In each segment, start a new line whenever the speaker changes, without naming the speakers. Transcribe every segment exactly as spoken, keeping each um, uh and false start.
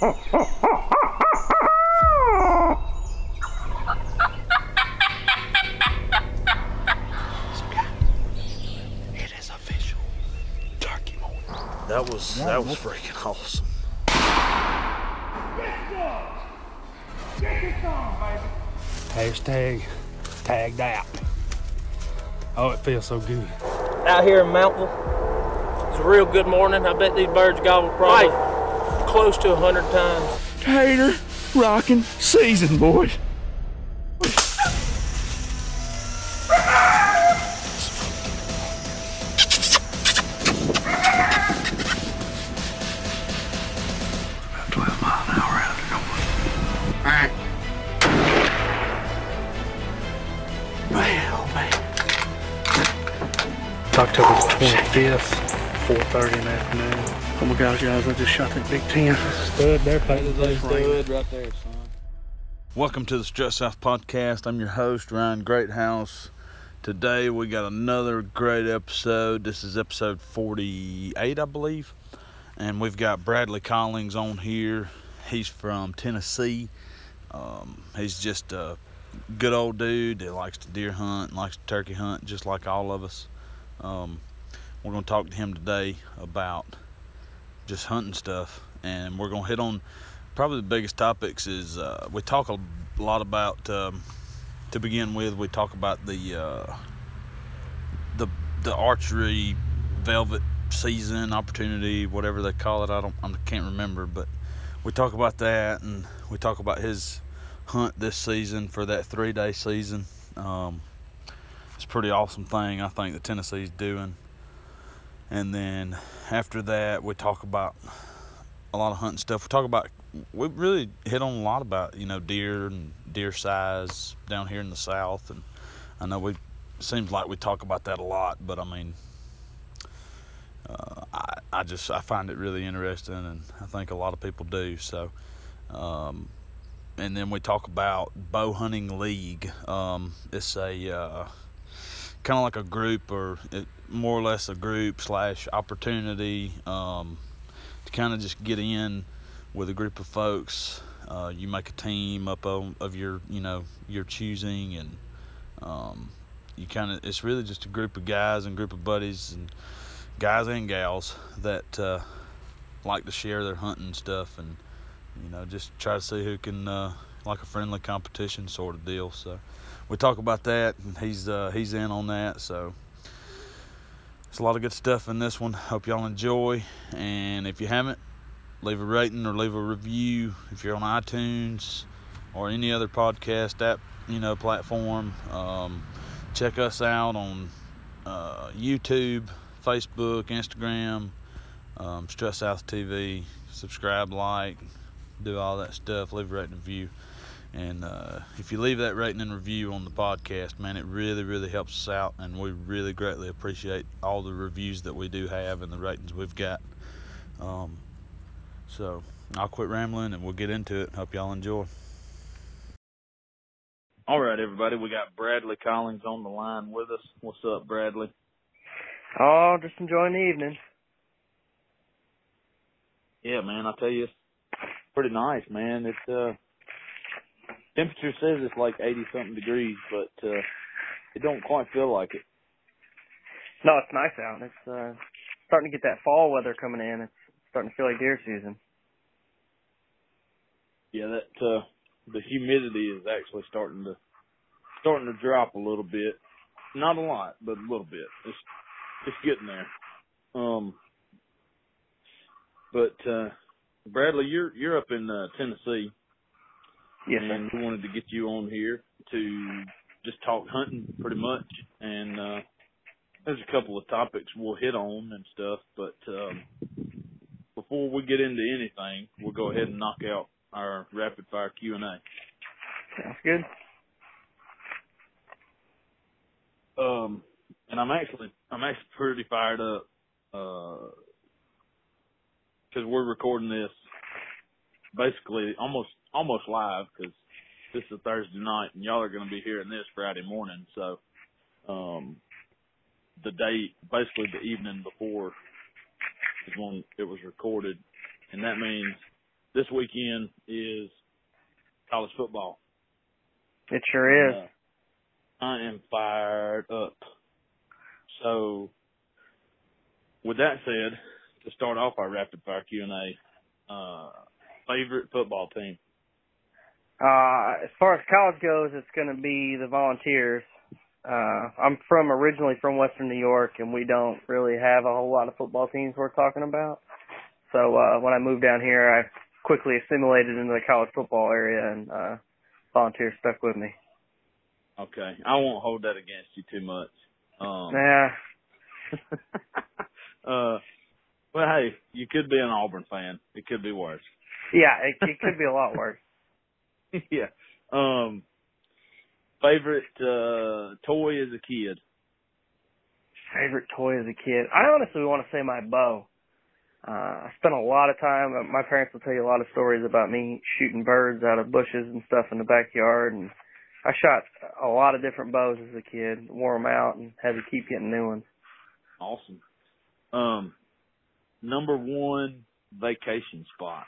It is official. Turkey morning. That was that was freaking awesome.
Get this on, baby.
Hashtag tagged out. Oh, it feels so good.
Out here in Mountville, it's a real good morning. I bet these birds gobbled probably close to a hundred times.
Tater rocking season, boy. twelve mile an hour out of All right. Man, oh man.
It's October the twenty-fifth, four thirty in the afternoon.
Oh my gosh, guys, I just shot that big ten.
Stud there, painted those
Stud right there, son.
Welcome to the Strut South Podcast. I'm your host, Ryan Greathouse. Today we got another great episode. This is episode forty-eight, I believe. And we've got Bradley Collings on here. He's from Tennessee. Um, he's just a good old dude that likes to deer hunt and likes to turkey hunt, just like all of us. Um, we're going to talk to him today about just hunting stuff. And we're going to hit on probably the biggest topics is uh, we talk a lot about, um, to begin with, we talk about the uh, the the archery velvet season opportunity, whatever they call it. I don't, I can't remember, but we talk about that, and we talk about his hunt this season for that three-day season. Um, it's a pretty awesome thing, I think, that Tennessee's doing. And then after that, we talk about a lot of hunting stuff. We talk about, we really hit on a lot about, you know, deer and deer size down here in the South. And I know we, it seems like we talk about that a lot, but I mean, uh, I, I just, I find it really interesting, and I think a lot of people do. So, um, and then we talk about Bow Hunting League. Um, it's a, uh, kind of like a group, or it, more or less a group slash opportunity, um, to kind of just get in with a group of folks. Uh, you make a team up of, of your, you know, your choosing, and um, you kind of, it's really just a group of guys and group of buddies and guys and gals that uh, like to share their hunting stuff, and you know, just try to see who can, uh, like a friendly competition sort of deal. So we talk about that, and he's uh, he's in on that. So there's a lot of good stuff in this one. Hope y'all enjoy, and if you haven't, leave a rating or leave a review if you're on iTunes or any other podcast app, you know, platform. Um, check us out on uh, YouTube, Facebook, Instagram, um, Strut South T V. Subscribe, like, do all that stuff. Leave a rating and review. And uh, if you leave that rating and review on the podcast, man, it really, really helps us out. And we really greatly appreciate all the reviews that we do have and the ratings we've got. Um, so I'll quit rambling and we'll get into it. Hope y'all enjoy. All right, everybody. We got Bradley Collings on the line with us. What's up, Bradley?
Oh, just enjoying the evening.
Yeah, man, I tell you, it's pretty nice, man. It's uh, temperature says it's like eighty something degrees, but uh, it don't quite feel like it.
No, it's nice out. It's uh, starting to get that fall weather coming in. It's starting to feel like deer season.
Yeah, that uh, the humidity is actually starting to starting to drop a little bit. Not a lot, but a little bit. It's it's getting there. Um, but uh, Bradley, you're you're up in uh, Tennessee.
Yes,
and
sir.
we wanted to get you on here to just talk hunting pretty much. And uh, there's a couple of topics we'll hit on and stuff. But um, before we get into anything, we'll go ahead and knock out our rapid fire Q and A.
Sounds good.
Um, and I'm actually I'm actually pretty fired up because uh, we're recording this basically almost almost live, because this is a Thursday night and y'all are going to be hearing this Friday morning. So um, the day, basically the evening before, is when it was recorded, and that means
this weekend is college football.
It sure is.
Uh, I am fired up. So, with that said, to start off our rapid fire Q and A, uh, favorite football team?
Uh, as far as college goes, it's going to be the Volunteers. Uh, I'm from originally from Western New York, and we don't really have a whole lot of football teams worth talking about. So uh, when I moved down here, I quickly assimilated into the college football area, and uh, Volunteers stuck with me.
Okay, I won't hold that against you too much. Um,
Nah.
uh, well, hey, you could be an Auburn fan. It could be worse.
Yeah, it, it could be a lot worse.
Yeah. Um, favorite uh, toy as a kid?
Favorite toy as a kid? I honestly want to say my bow. Uh, I spent a lot of time, uh, my parents will tell you a lot of stories about me shooting birds out of bushes and stuff in the backyard, and I shot a lot of different bows as a kid, wore them out, and had to keep getting new ones.
Awesome. Um, number one vacation spot?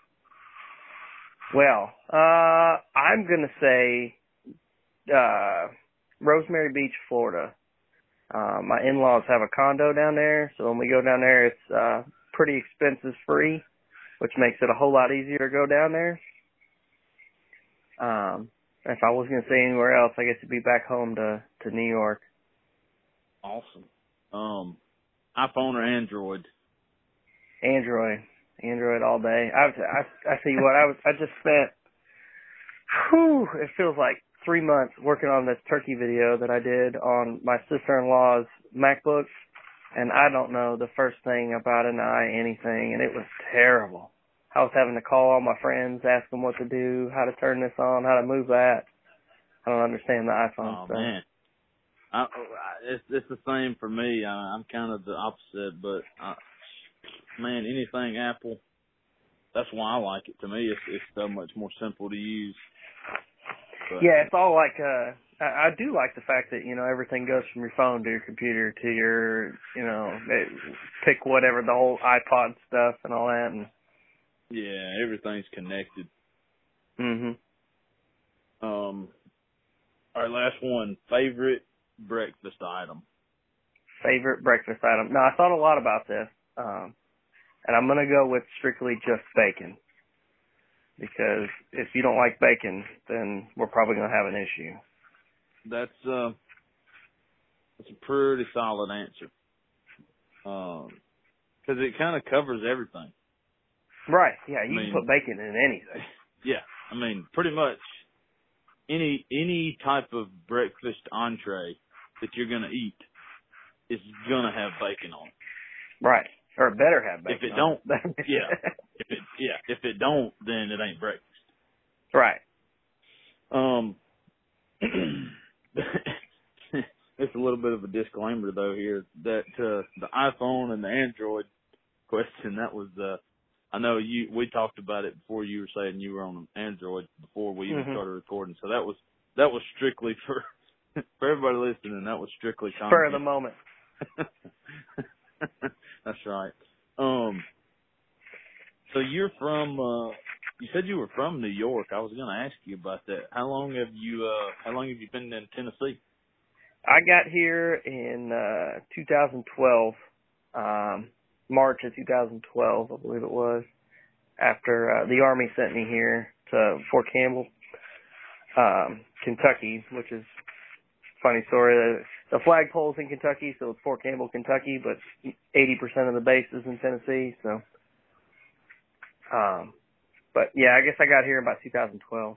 Well, uh, I'm going to say uh, Rosemary Beach, Florida. Uh, my in-laws have a condo down there, so when we go down there, it's uh, pretty expenses free, which makes it a whole lot easier to go down there. Um, if I was going to say anywhere else, I guess it'd be back home to, to New York.
Awesome. Um, iPhone or Android?
Android. Android all day. I, I, I tell you what, I was, I just spent, whew, it feels like three months working on this turkey video that I did on my sister-in-law's MacBook, and I don't know the first thing about an I anything, and it was terrible. I was having to call all my friends, ask them what to do, how to turn this on, how to move that. I don't understand the iPhone
Oh,
stuff.
man. I, I, it's, it's the same for me. I, I'm kind of the opposite, but, I, man, anything Apple, that's why I like it. To me, it's, it's so much more simple to use. But,
yeah, it's all like, uh, I, I do like the fact that, you know, everything goes from your phone to your computer to your, you know, it, pick whatever, the whole iPod stuff and all that. And
yeah, everything's connected.
hmm
Um, all right, last one. Favorite breakfast item?
Favorite breakfast item? Now, I thought a lot about this, um, and I'm going to go with strictly just bacon. Because if you don't like bacon, then we're probably going to have an issue.
That's uh, that's a pretty solid answer. Um, because it kind of covers everything.
Right. Yeah, you
I mean,
can put bacon in anything.
Yeah, I mean, pretty much any any type of breakfast entree that you're gonna eat is gonna have bacon on it.
Right. Or it better have bacon.
If it
on
don't,
it.
yeah. If it yeah, if it don't, then it ain't breakfast.
Right.
Um, it's a little bit of a disclaimer though here that uh, the iPhone and the Android question, that was uh, I know you we talked about it before. You were saying you were on an Android before we even
mm-hmm.
started recording, so that was that was strictly for for everybody listening. That was strictly content.
Spur of the moment.
That's right. Um, so you're from, uh, you said you were from New York. I was going to ask you about that. How long have you, uh, how long have you been in Tennessee?
I got here in, uh, two thousand twelve, um, March of two thousand twelve, I believe it was, after, uh, the Army sent me here to Fort Campbell, um, Kentucky, which is funny story. The, the flagpole's in Kentucky, so it's Fort Campbell, Kentucky, but eighty percent of the base is in Tennessee, so. Um, but yeah, I guess I got here in about two thousand twelve.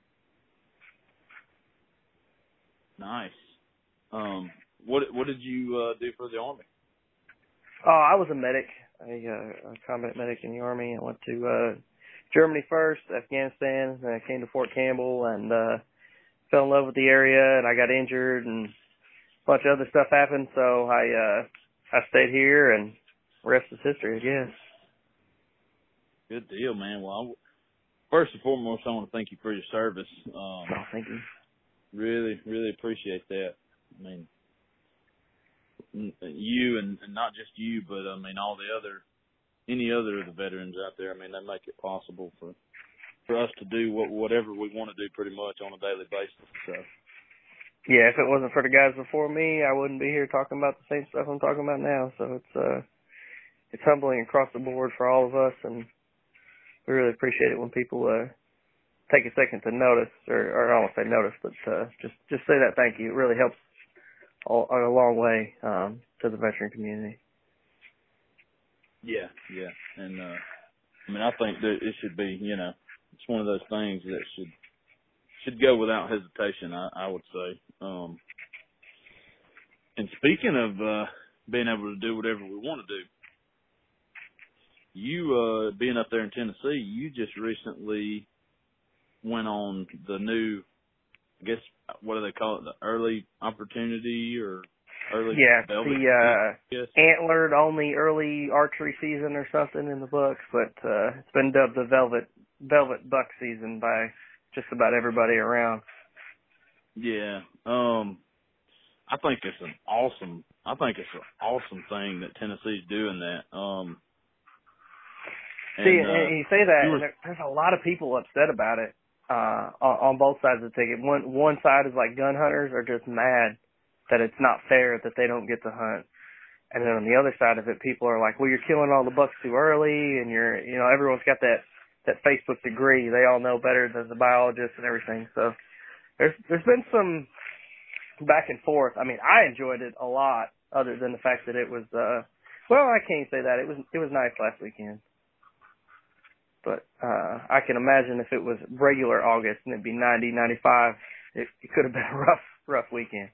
Nice. Um, what what did you uh, do for the Army?
Oh, I was a medic, a, uh, a combat medic in the Army. I went to uh, Germany first, Afghanistan, then I came to Fort Campbell and uh, fell in love with the area, and I got injured, and a bunch of other stuff happened, so I uh, I stayed here, and the rest is history, I guess.
Good deal, man. Well, I, first and foremost, I want to thank you for your service. Um,
Oh, thank you.
Really, really appreciate that. I mean, you and, and not just you, but I mean all the other, any other of the veterans out there. I mean, they make it possible for for us to do what whatever we want to do pretty much on a daily basis. So.
Yeah, if it wasn't for the guys before me, I wouldn't be here talking about the same stuff I'm talking about now. So it's uh, it's humbling across the board for all of us, and we really appreciate it when people uh, take a second to notice, or, or I don't want to say notice, but uh, just just say that thank you. It really helps all, a long way um, to the veteran community.
Yeah, yeah, and uh, I mean, I think that it should be, you know, it's one of those things that should should go without hesitation. I, I would say. Um, and speaking of uh, being able to do whatever we want to do, you uh, being up there in Tennessee, you just recently went on the new, I guess, what do they call it, the early opportunity or early
yeah,
velvet?
the uh,
yes.
antlered only early archery season or something in the books, but uh, it's been dubbed the velvet velvet buck season by just about everybody around.
Yeah, um, I think it's an awesome. I think it's an awesome thing that Tennessee's doing that. Um, and,
See,
uh,
and you say that,
you were,
and there, there's a lot of people upset about it uh, on, on both sides of the ticket. One one side is like gun hunters are just mad that it's not fair that they don't get to hunt, and then on the other side of it, people are like, well, you're killing all the bucks too early, and you're, you know, everyone's got that that Facebook degree. They all know better than the biologists and everything. So there's there's been some back and forth. I mean, I enjoyed it a lot, other than the fact that it was, uh, well, I can't say that. It was it was nice last weekend. But uh, I can imagine if it was regular August and it'd be ninety, ninety-five, it, it could have been a rough, rough weekend.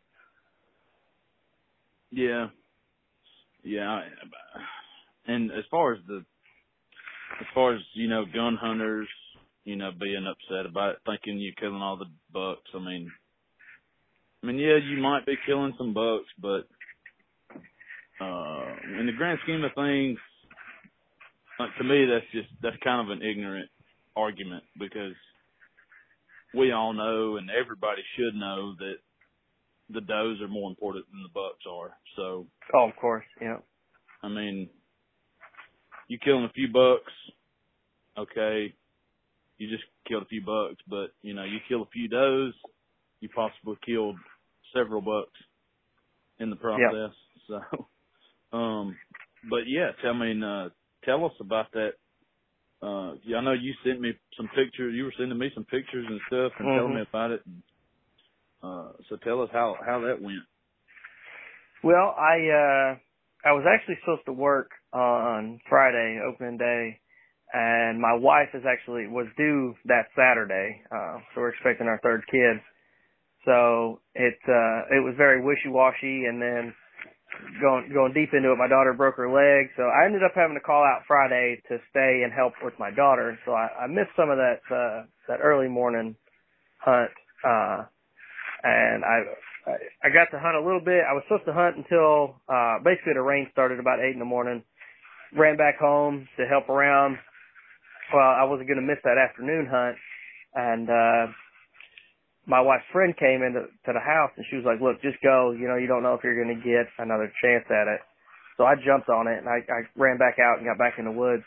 Yeah. Yeah. And as far as the, as far as, you know, gun hunters, you know, being upset about it, thinking you're killing all the bucks, I mean, I mean, yeah, you might be killing some bucks, but uh, in the grand scheme of things, Uh, to me, that's just, that's kind of an ignorant argument, because we all know, and everybody should know, that the does are more important than the bucks are. So,
oh, of course, yeah.
I mean, you killing a few bucks, okay, you just killed a few bucks, but, you know, you kill a few does, you possibly killed several bucks in the process. Yep. So, um, but yes, I mean, uh, tell us about that. Uh, I know you sent me some pictures. You were sending me some pictures and stuff and
mm-hmm.
telling me about it. And, uh, so tell us how, how that went.
Well, I, uh, I was actually supposed to work on Friday, opening day, and my wife is actually, was due that Saturday. Uh, so we're expecting our third kid. So it, uh, it was very wishy-washy, and then Going going deep into it, my daughter broke her leg, so I ended up having to call out Friday to stay and help with my daughter. So I, I missed some of that uh, that early morning hunt, uh, and I, I I got to hunt a little bit. I was supposed to hunt until uh, basically the rain started about eight in the morning. Ran back home to help around. Well, I wasn't going to miss that afternoon hunt, and uh, my wife's friend came into to the house, and she was like, look, just go. You know, you don't know if you're going to get another chance at it. So I jumped on it, and I, I ran back out and got back in the woods.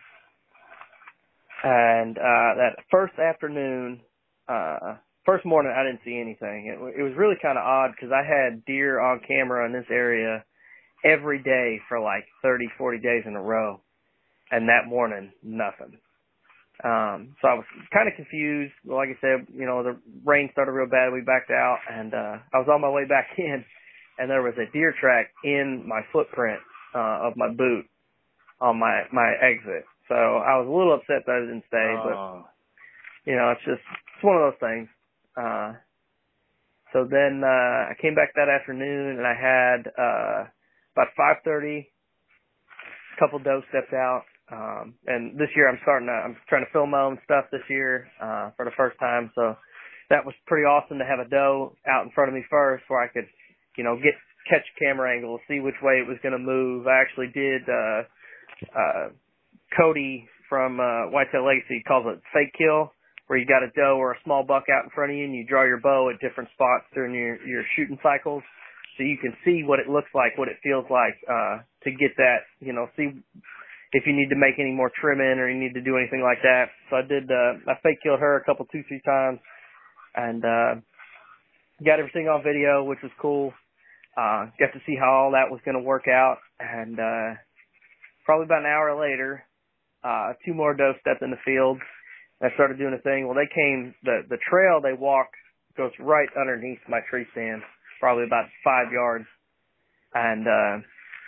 And uh, that first afternoon, uh, first morning, I didn't see anything. It, it was really kind of odd, because I had deer on camera in this area every day for like thirty, forty days in a row. And that morning, nothing. Um, so I was kind of confused. Like I said, you know, the rain started real bad. We backed out, and uh, I was on my way back in, and there was a deer track in my footprint uh, of my boot on my, my exit. So I was a little upset that I didn't stay, but,
Oh.
you know, it's just, it's one of those things. Uh, so then uh, I came back that afternoon, and I had uh, about five thirty, a couple doe stepped out. Um, and this year I'm starting to, I'm trying to film my own stuff this year, uh, for the first time. So that was pretty awesome to have a doe out in front of me first, where I could, you know, get, catch camera angle, see which way it was going to move. I actually did, uh, uh, Cody from, uh, Whitetail Legacy calls it fake kill, where you got a doe or a small buck out in front of you, and you draw your bow at different spots during your, your shooting cycles. So you can see what it looks like, what it feels like, uh, to get that, you know, see, if you need to make any more trimming or you need to do anything like that. So I did, uh, I fake killed her a couple, two, three times and, uh, got everything on video, which was cool. Uh, got to see how all that was going to work out. And, uh, probably about an hour later, uh, two more does stepped in the field. I started doing a thing. Well, they came, the, the trail they walk goes right underneath my tree stand, probably about five yards. And, uh,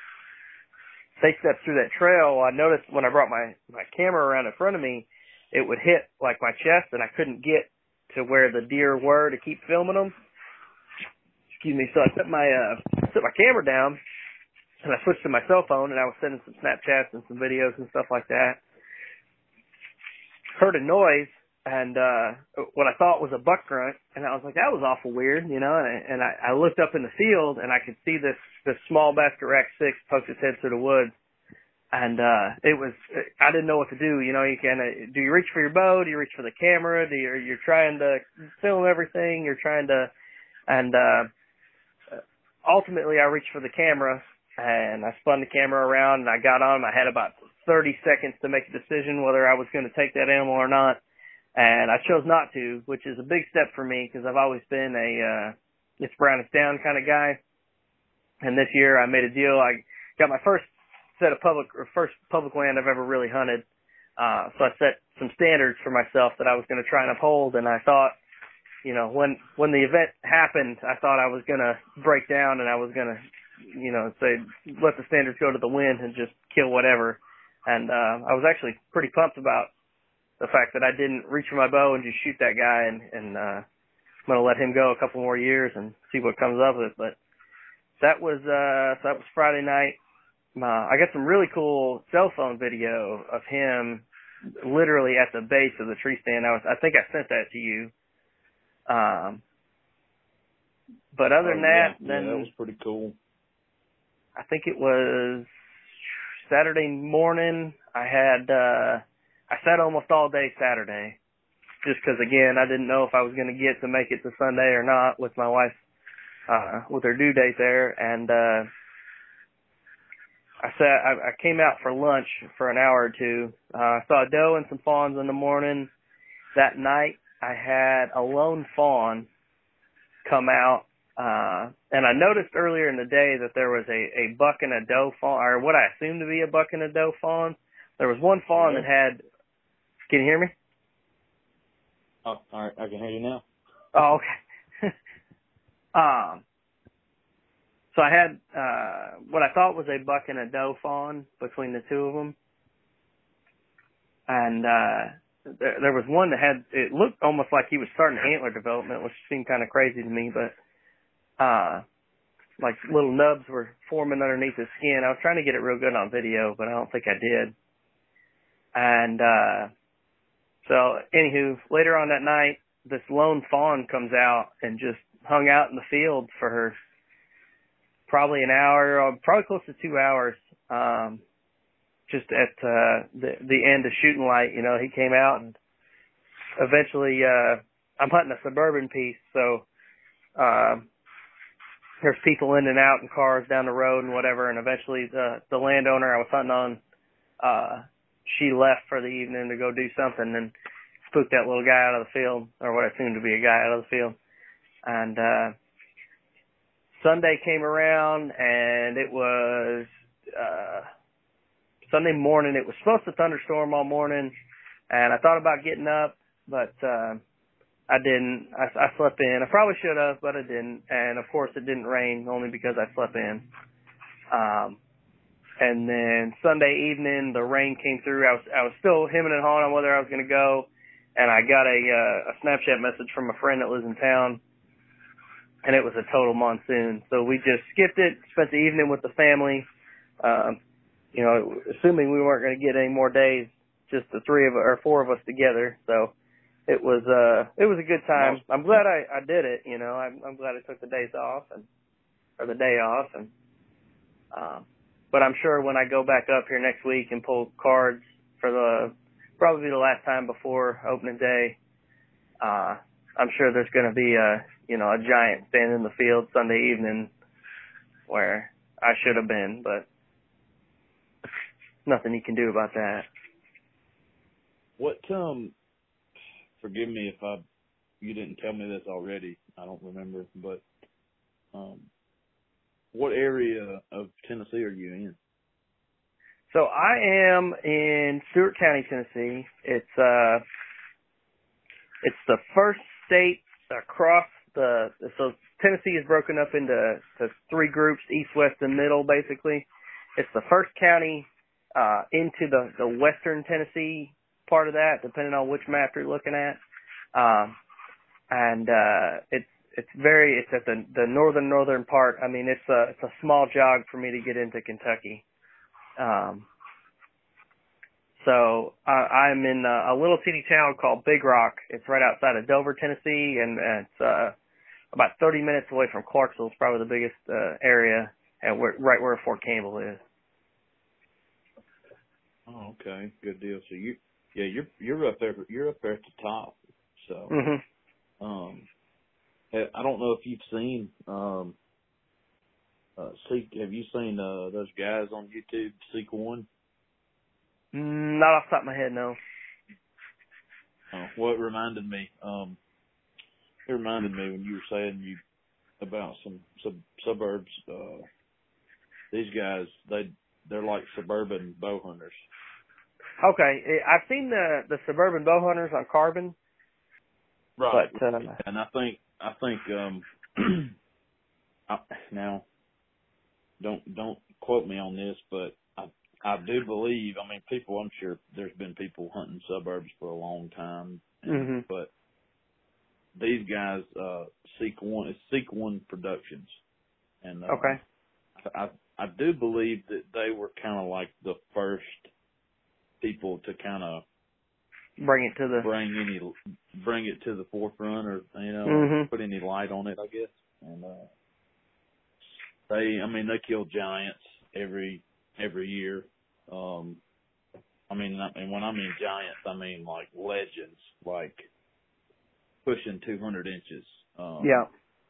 they stepped through that trail. I noticed when I brought my, my camera around in front of me, it would hit like my chest and I couldn't get to where the deer were to keep filming them. Excuse me. So I set my, uh, set my camera down and I switched to my cell phone and I was sending some Snapchats and some videos and stuff like that. Heard a noise and, uh, what I thought was a buck grunt. And I was like, that was awful weird, you know, and, I, and I, I looked up in the field and I could see this, this small bastard rack six poke its head through the woods. And, uh, it was, I didn't know what to do. You know, you can, uh, do you reach for your bow? Do you reach for the camera? Do you, you're trying to film everything. You're trying to, and, uh, ultimately I reached for the camera and I spun the camera around and I got on. I had about thirty seconds to make a decision whether I was going to take that animal or not. And I chose not to, which is a big step for me because I've always been a, uh, it's brown, it's down kind of guy. And this year I made a deal. I got my first set of public, or first public land I've ever really hunted. Uh, so I set some standards for myself that I was going to try and uphold. And I thought, you know, when, when the event happened, I thought I was going to break down and I was going to, you know, say, let the standards go to the wind and just kill whatever. And, uh, I was actually pretty pumped about the fact that I didn't reach for my bow and just shoot that guy and, and, uh, I'm going to let him go a couple more years and see what comes of it. But that was, uh, so that was Friday night. Uh, I got some really cool cell phone video of him literally at the base of the tree stand. I was, I think I sent that to you. Um, but other than
oh,
that,
yeah.
then
yeah, that was pretty cool.
I think it was Saturday morning. I had, uh, I sat almost all day Saturday just because, again, I didn't know if I was going to get to make it to Sunday or not with my wife, uh, with her due date there. And, uh, I sat, I, I came out for lunch for an hour or two. Uh, I saw a doe and some fawns in the morning. That night I had a lone fawn come out. Uh, and I noticed earlier in the day that there was a, a buck and a doe fawn, or what I assumed to be a buck and a doe fawn. There was one fawn that had, can you hear me?
Oh, all right. I can hear you now.
Oh, okay. um, so I had, uh, what I thought was a buck and a doe fawn between the two of them. And, uh, there, there was one that had, it looked almost like he was starting antler development, which seemed kind of crazy to me, but, uh, like little nubs were forming underneath his skin. I was trying to get it real good on video, but I don't think I did. And, uh, so anywho, later on that night, this lone fawn comes out and just hung out in the field for her probably an hour, or probably close to two hours, um, just at, uh, the, the end of shooting light. You know, he came out and eventually, uh, I'm hunting a suburban piece. So, um, there's people in and out and cars down the road and whatever. And eventually the, the landowner I was hunting on, uh, she left for the evening to go do something and spooked that little guy out of the field, or what I assumed to be a guy out of the field. And, uh, Sunday came around and it was, uh, Sunday morning. It was supposed to thunderstorm all morning and I thought about getting up, but, uh, I didn't. I, I slept in. I probably should have, but I didn't. And of course it didn't rain only because I slept in. Um, and then Sunday evening, the rain came through. I was, I was still hemming and hawing on whether I was going to go. And I got a, uh, a Snapchat message from a friend that lives in town. And it was a total monsoon. So we just skipped it, spent the evening with the family. Um, you know, assuming we weren't going to get any more days, just the three of or four of us together. So it was, uh, it was a good time. I'm glad I, I did it. You know, I'm, I'm glad I took the days off and, or the day off. And, um, but I'm sure when I go back up here next week and pull cards for the, probably the last time before opening day, uh, I'm sure there's going to be a, you know, a giant standing in the field Sunday evening where I should have been, but nothing you can do about that.
What um? Forgive me if I you didn't tell me this already. I don't remember, but um, what area of Tennessee are you in?
So I am in Stewart County, Tennessee. It's uh, it's the first state across the. So Tennessee is broken up into to three groups: east, west, and middle. Basically, it's the first county uh, into the the western Tennessee part of that, depending on which map you're looking at. Um, and uh, it's it's very it's at the the northern northern part. I mean, it's a it's a small jog for me to get into Kentucky. Um, so I, I'm in a, a little teeny town called Big Rock. It's right outside of Dover, Tennessee, and, and it's uh, about thirty minutes away from Clarksville. It's probably the biggest uh, area, and where, right where Fort Campbell is.
Oh, okay, good deal. So you, yeah, you're you're up there. You're up there at the top. So,
Mm-hmm.
um, I don't know if you've seen um. Uh, Seek, have you seen uh, those guys on YouTube, Seek One?
Not off the top of my head, no.
Oh, well, it reminded me. Um, it reminded me when you were saying you about some sub, suburbs. Uh, these guys, they they're like suburban bow hunters.
Okay, I've seen the the suburban bow hunters on Carbon.
Right.
But, uh,
and I think I think um, I, now. Don't don't quote me on this, but I I do believe. I mean, people. I'm sure there's been people hunting suburbs for a long time, and,
mm-hmm.
but these guys, uh, Seek One, it's Seek One Productions, and uh,
okay,
I I do believe that they were kind of like the first people to kind of
bring it to the
bring any bring it to the forefront, or you know,
mm-hmm.
put any light on it, I guess, and. Uh, They, I mean, they kill giants every every year. Um, I mean, I mean, when I mean giants, I mean like legends, like pushing two hundred inches. Um,
yeah.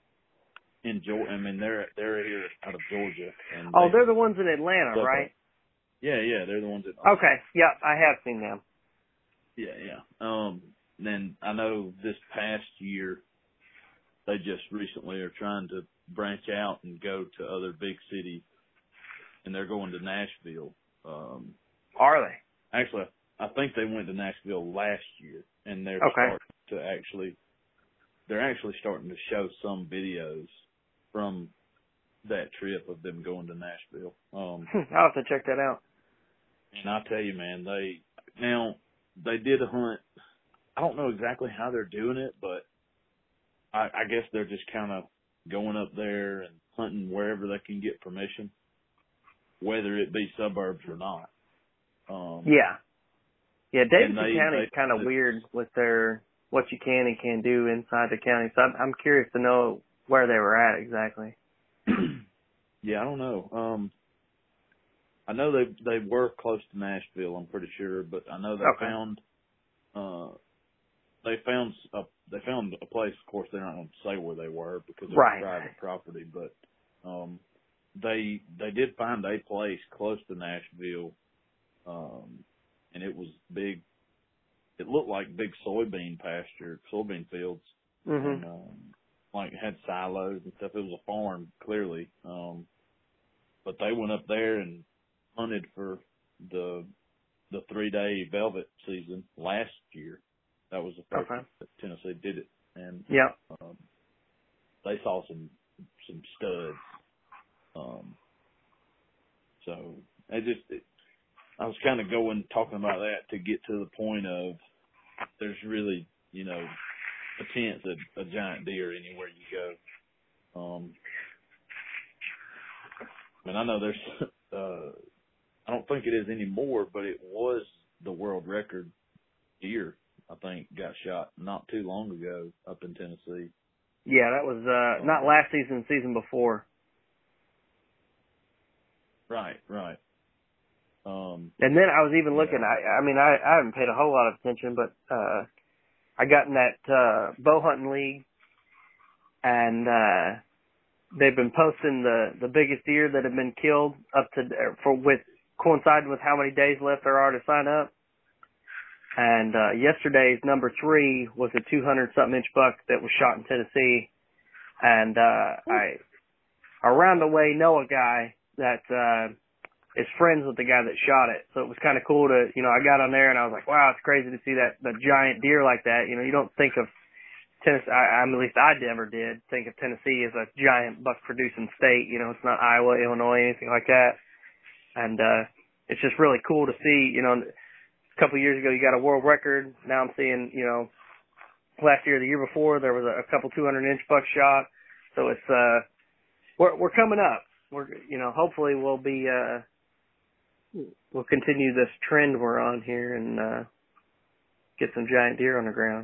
In Georgia, I mean, they're they're here out of Georgia. And
Oh,
they,
they're the ones in Atlanta,
so,
right?
Yeah, yeah, they're the ones that.
Okay, yeah, I have seen them.
Yeah, yeah. Um, then I know this past year, they just recently are trying to branch out and go to other big cities, and they're going to Nashville. Um,
Are they?
actually, I think they went to Nashville last year, and they're
okay.
starting to actually, they're actually starting to show some videos from that trip of them going to Nashville. Um,
I'll have to check that out.
and I tell you, man, they now they did a hunt. I don't know exactly how they're doing it, but I, I guess they're just kind of going up there and hunting wherever they can get permission, whether it be suburbs or not. Um,
yeah. Yeah, Davidson
they,
County
they,
is kind of
they,
weird with their, what you can and can't do inside the county. So I'm, I'm curious to know where they were at exactly.
yeah, I don't know. Um, I know they they were close to Nashville, I'm pretty sure, but I know they
okay.
found, uh, they found a they found a place. Of course, they're not going to say where they were because it's
right.
private property, but um, they they did find a place close to Nashville, um, and it was big. It looked like big soybean pasture, soybean fields,
mm-hmm.
and um, like it had silos and stuff. It was a farm, clearly, um, but they went up there and hunted for the the three day velvet season last year. That was the first
okay.
time that Tennessee did it, and
yeah,
um, they saw some some studs. Um, so I just it, I was kind of going talking about that to get to the point of there's really you know a chance of a giant deer anywhere you go. Um, I mean I know there's uh, I don't think it is anymore, but it was the world record deer. I think got shot not too long ago up in Tennessee.
Yeah, that was uh, not last season, season before.
Right, right. Um,
and then I was even looking.
yeah.
I, I mean, I, I haven't paid a whole lot of attention, but uh, I got in that uh, bow hunting league, and uh, they've been posting the the biggest deer that have been killed up to for with coincided with how many days left there are to sign up. And uh, yesterday's number three was a two hundred something inch buck that was shot in Tennessee. And uh, I around the way know a guy that uh, is friends with the guy that shot it. So it was kind of cool to, you know, I got on there and I was like, wow, it's crazy to see that the giant deer like that. You know, you don't think of Tennessee, I, I mean, at least I never did think of Tennessee as a giant buck producing state. You know, it's not Iowa, Illinois, anything like that. And uh, it's just really cool to see, you know. A couple of years ago, you got a world record. Now I'm seeing, you know, last year, the year before, there was a, a couple two hundred inch buck shot. So it's, uh, we're, we're coming up. We're, you know, hopefully we'll be, uh, we'll continue this trend we're on here and, uh, get some giant deer on the ground.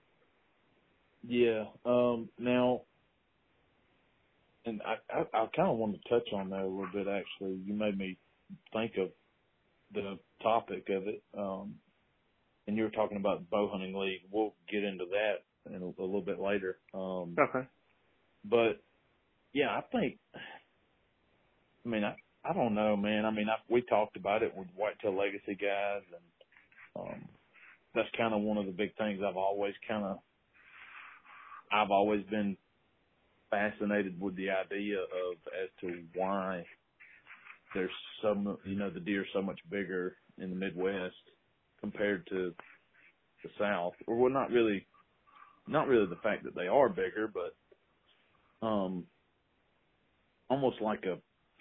Yeah. Um, now, and I, I, I kind of wanted to touch on that a little bit, actually. You made me think of the topic of it, um, and you were talking about the bow hunting league. We'll get into that in a, a little bit later. Um,
okay.
But yeah, I think. I mean, I I don't know, man. I mean, I, we talked about it with Whitetail Legacy guys, and um, that's kind of one of the big things I've always kind of. I've always been fascinated with the idea of as to why there's so much, you know, the deer are so much bigger in the Midwest compared to the South. Or well, not really, not really the fact that they are bigger, but um, almost like a,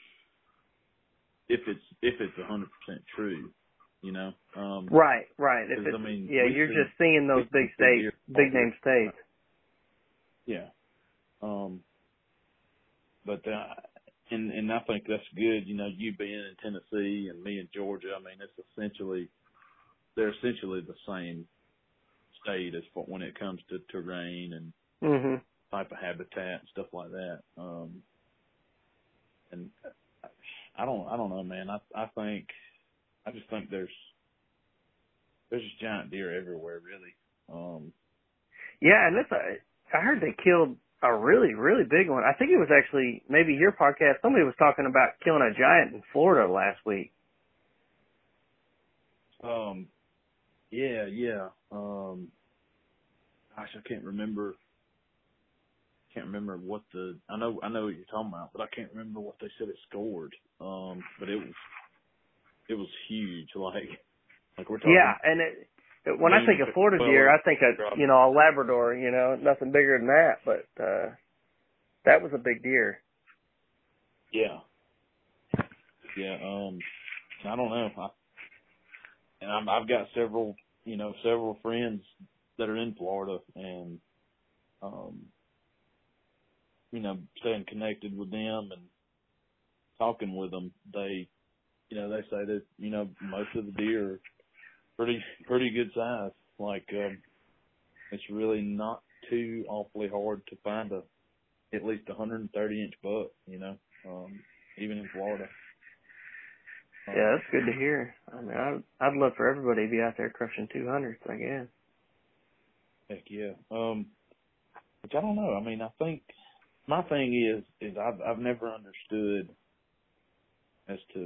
if it's if it's a hundred percent true, you know. Um,
right, right. If it's,
I mean,
yeah, you're
see,
just seeing those big states, big name states.
Yeah. Um, but uh, and and I think that's good. You know, you being in Tennessee and me in Georgia. I mean, it's essentially they're essentially the same state as for when it comes to terrain and
mm-hmm.
type of habitat and stuff like that. Um, and I don't, I don't know, man. I I think I just think there's there's just giant deer everywhere, really. Um,
yeah, and that's a, I heard they killed a really, really big one. I think it was actually maybe your podcast. Somebody was talking about killing a giant in Florida last week.
Um, yeah, yeah. Um, gosh, I can't remember. Can't remember what the. I know, I know what you're talking about, but I can't remember what they said it scored. Um, but it was, it was huge. Like, like we're talking.
Yeah, and it. When I think of Florida deer, I think of, you know, a Labrador, you know, nothing bigger than that, but uh that was a big deer.
Yeah. Yeah, um I don't know. I, and I'm, I've got several, you know, several friends that are in Florida and um you know, staying connected with them and talking with them. They, you know, they say that, you know, most of the deer are pretty pretty good size. Like um, it's really not too awfully hard to find a at least a one hundred thirty inch buck, you know, um, even in Florida. Um,
yeah, that's good to hear. I mean, I'd, I'd love for everybody to be out there crushing two hundreds, I guess.
Heck yeah. Um, which I don't know. I mean, I think my thing is is I've I've never understood as to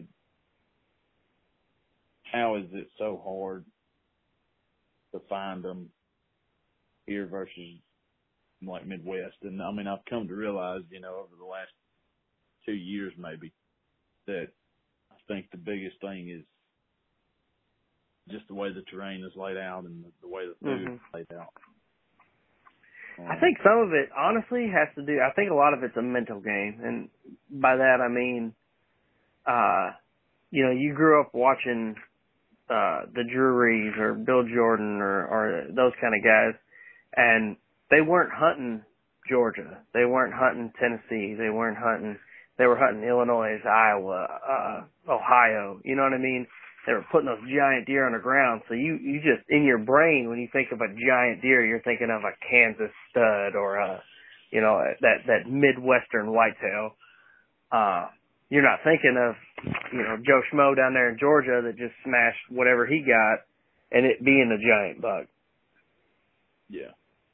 how is it so hard to find them here versus like Midwest? And I mean, I've come to realize, you know, over the last two years maybe, that I think the biggest thing is just the way the terrain is laid out and the way the food
mm-hmm.
is laid out. Um,
I think some of it, honestly, has to do, I think a lot of it's a mental game. And by that, I mean, uh, you know, you grew up watching uh, the Drurys or Bill Jordan or, or those kind of guys, and they weren't hunting Georgia. They weren't hunting Tennessee. They weren't hunting, they were hunting Illinois, Iowa, uh, Ohio. You know what I mean? They were putting those giant deer on the ground. So you, you just, in your brain, when you think of a giant deer, you're thinking of a Kansas stud or a, you know, that, that Midwestern whitetail. Uh, you're not thinking of, you know, Joe Schmo down there in Georgia that just smashed whatever he got and it being a giant buck.
Yeah.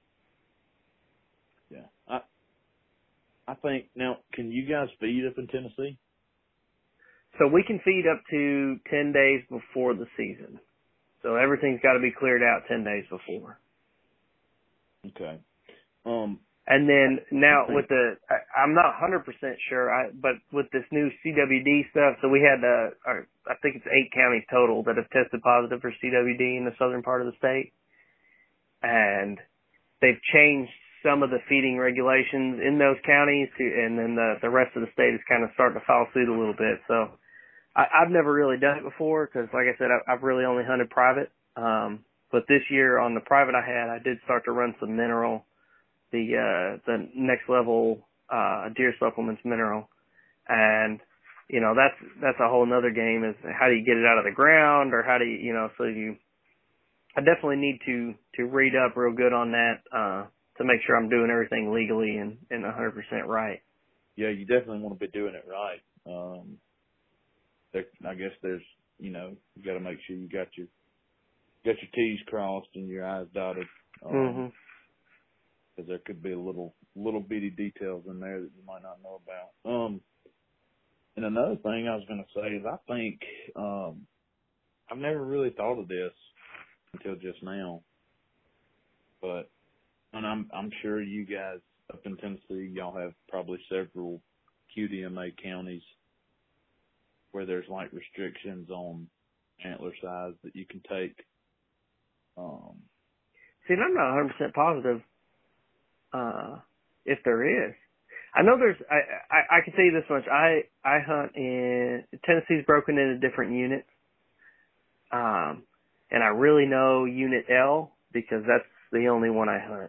Yeah. I I think, now, can you guys feed up in Tennessee?
So we can feed up to ten days before the season. So everything's got to be cleared out ten days before.
Okay. Um.
And then now with the, I, I'm not one hundred percent sure, I, but with this new C W D stuff, so we had, uh, or I think it's eight counties total that have tested positive for C W D in the southern part of the state. And they've changed some of the feeding regulations in those counties, to, and then the, the rest of the state is kind of starting to follow suit a little bit. So I, I've never really done it before because, like I said, I, I've really only hunted private. Um, but this year on the private I had, I did start to run some mineral. the uh the next level uh deer supplements mineral, and you know that's that's a whole nother game, is how do you get it out of the ground, or how do you you know so you I definitely need to to read up real good on that uh to make sure I'm doing everything legally and and one hundred percent right.
Yeah, you definitely want to be doing it right. Um there, I guess there's you know you got to make sure you got your got your T's crossed and your I's dotted. Um,
mm-hmm.
Because there could be a little little bitty details in there that you might not know about. Um, and another thing I was going to say is I think um, I've never really thought of this until just now, but and I'm I'm sure you guys up in Tennessee, y'all have probably several Q D M A counties where there's like restrictions on antler size that you can take. Um,
See, and I'm not one hundred percent positive. Uh, if there is, I know there's, I, I, I can tell you this much. I, I hunt in, Tennessee's broken into different units. Um, and I really know unit L because that's the only one I hunt.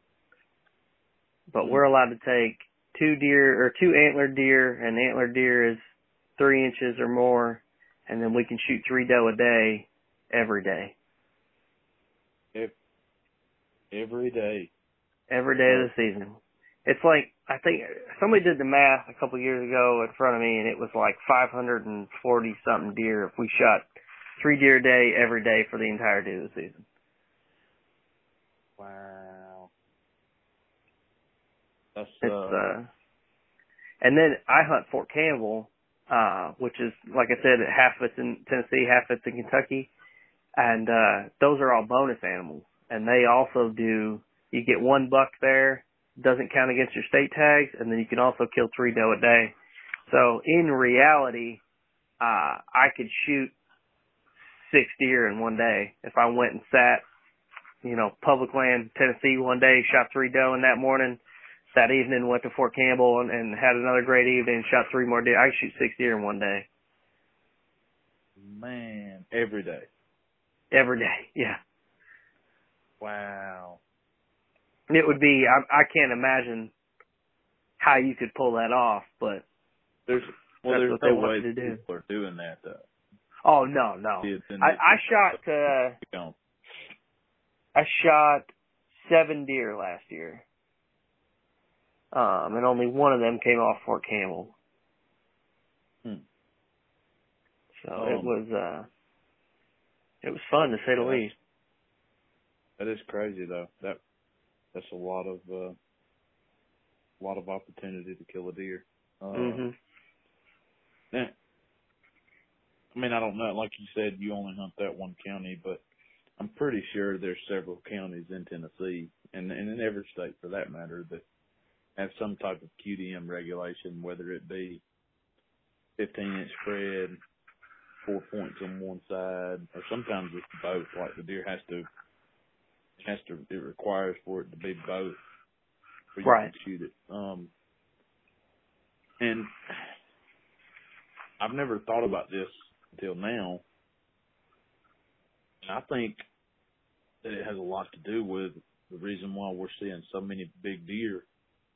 But we're allowed to take two deer or two antlered deer, and antlered deer is three inches or more. And then we can shoot three doe a day every day.
if, every day.
Every day of the season. It's like, I think somebody did the math a couple of years ago in front of me, and it was like five hundred forty something deer if we shot three deer a day every day for the entirety of the season.
Wow. That's,
It's,
uh,
uh, and then I hunt Fort Campbell, uh, which is, like I said, half of it's in Tennessee, half of it's in Kentucky. And, uh, those are all bonus animals. And they also do, you get one buck there, doesn't count against your state tags, and then you can also kill three doe a day. So in reality, uh, I could shoot six deer in one day if I went and sat, you know, public land, Tennessee one day, shot three doe in that morning, that evening went to Fort Campbell and, and had another great evening, shot three more deer. I could shoot six deer in one day.
man, every day.
Every day, yeah.
Wow.
It would be, I, I can't imagine how you could pull that off, but
There's well,
that's
there's
what they
no
want
way
you to do.
people are doing that though.
Oh, no, no.
Kids in
I,
the-
I shot, uh,
You don't.
I shot seven deer last year. Um, and only one of them came off Fort Campbell.
Hmm.
So
Um,
it was, uh, it was fun to say the
Yeah,
least.
That is crazy though. That that's a lot of uh, a lot of opportunity to kill a deer. Uh,
hmm
yeah. I mean, I don't know. Like you said, you only hunt that one county, but I'm pretty sure there's several counties in Tennessee, and, and in every state for that matter, that have some type of Q D M regulation, whether it be fifteen inch spread, four points on one side, or sometimes it's both. Like the deer has to, has to, it requires for it to be both, for you
Right.
can shoot it. Um, and I've never thought about this until now. And I think that it has a lot to do with the reason why we're seeing so many big deer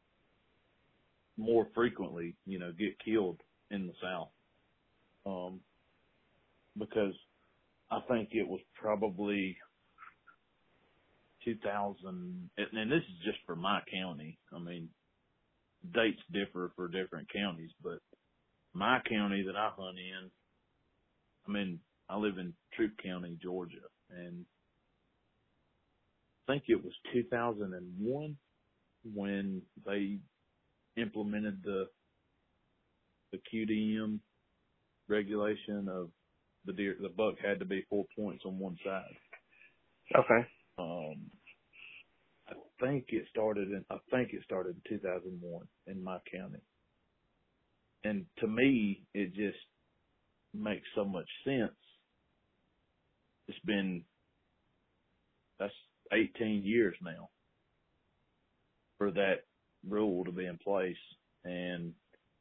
more frequently, you know, get killed in the South. Um, because I think it was probably two thousand, and this is just for my county. I mean, dates differ for different counties, but my county that I hunt in, I mean, I live in Troup County, Georgia, and I think it was two thousand one when they implemented the the Q D M regulation of the deer. The buck had to be four points on one side.
Okay.
Um, I think it started in. I think it started in two thousand one in my county. And to me, it just makes so much sense. It's been, that's eighteen years now for that rule to be in place. And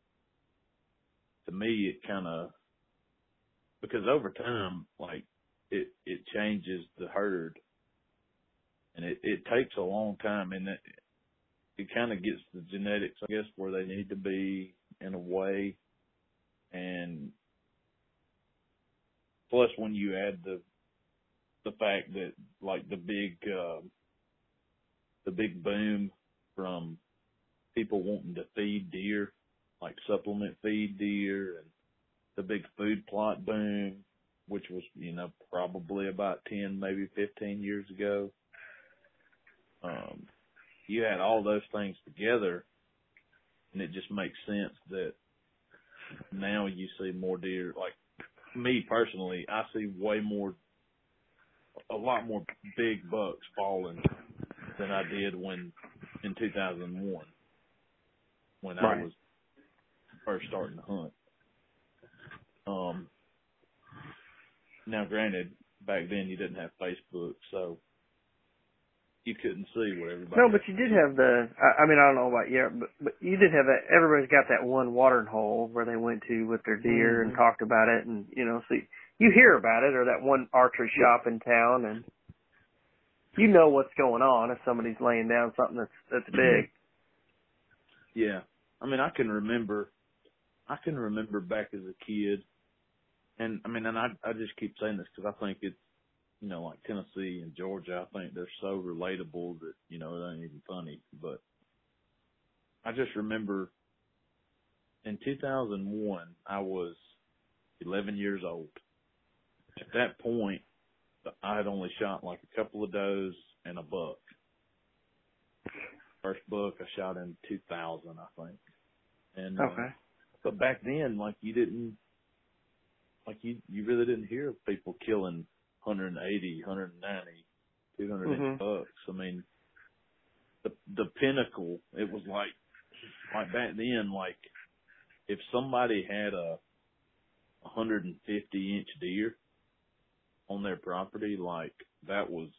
to me, it kind of, because over time, like, it, it changes the herd. And it, it takes a long time, and it, it kind of gets the genetics, I guess, where they need to be in a way. And plus, when you add the the fact that, like, the big uh, the big boom from people wanting to feed deer, like supplement feed deer, and the big food plot boom, which was, you know, probably about ten, maybe fifteen years ago. Um, you add all those things together, and it just makes sense that now you see more deer. Like me personally, I see way more, a lot more big bucks falling than I did when in two thousand one, when
Right.
I was first starting to hunt. Um, now, granted, back then you didn't have Facebook, so you couldn't see what everybody.
No, but you did have the. I, I mean, I don't know about you, but but you did have that. Everybody's got that one watering hole where they went to with their deer
Mm-hmm.
and talked about it, and you know, so you hear about it, or that one archery shop in town, and you know what's going on if somebody's laying down something that's that's big.
Yeah, I mean, I can remember, I can remember back as a kid, and I mean, and I I just keep saying this because I think it's, you know, like Tennessee and Georgia, I think they're so relatable that, you know, it ain't even funny. But I just remember in two thousand one, I was eleven years old. At that point, I had only shot like a couple of does and a buck. First buck I shot in two thousand, I think. And,
Okay.
uh, but back then, like, you didn't, like, you, you really didn't hear of people killing one eighty, one ninety, two hundred
Mhm.
inch bucks. I mean, the the pinnacle, it was like, like back then, like, if somebody had a one fifty inch deer on their property, like, that was,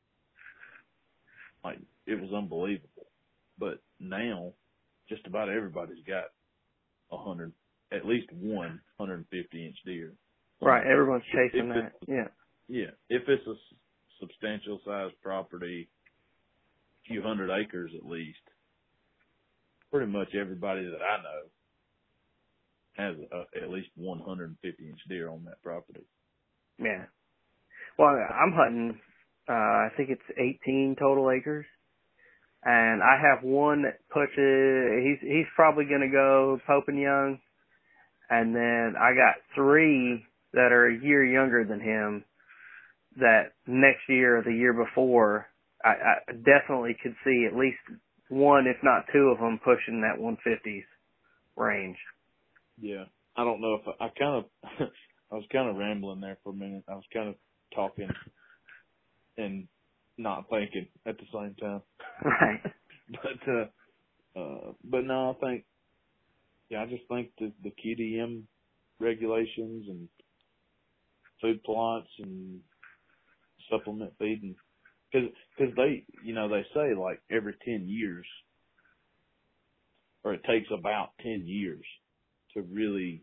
like, it was unbelievable. But now, just about everybody's got a hundred, at least one one fifty inch deer.
Right. Everyone's chasing
If
that.
it-
Yeah.
Yeah, if it's a s- substantial sized property, a few hundred acres at least, pretty much everybody that I know has a, at least one fifty inch deer on that property.
Yeah. Well, I'm hunting. Uh, I think it's eighteen total acres, and I have one that pushes. He's he's probably going to go Pope and Young, and then I got three that are a year younger than him. That next year or the year before, I, I definitely could see at least one, if not two of them, pushing that one fifties range.
Yeah, I don't know if I, I kind of, I was kind of rambling there for a minute. I was kind of talking and not thinking at the same time.
Right.
But, uh, uh, but no, I think, yeah, I just think the, the Q D M regulations and food plots and supplement feeding, because cause they, you know, they say like every ten years, or it takes about ten years to really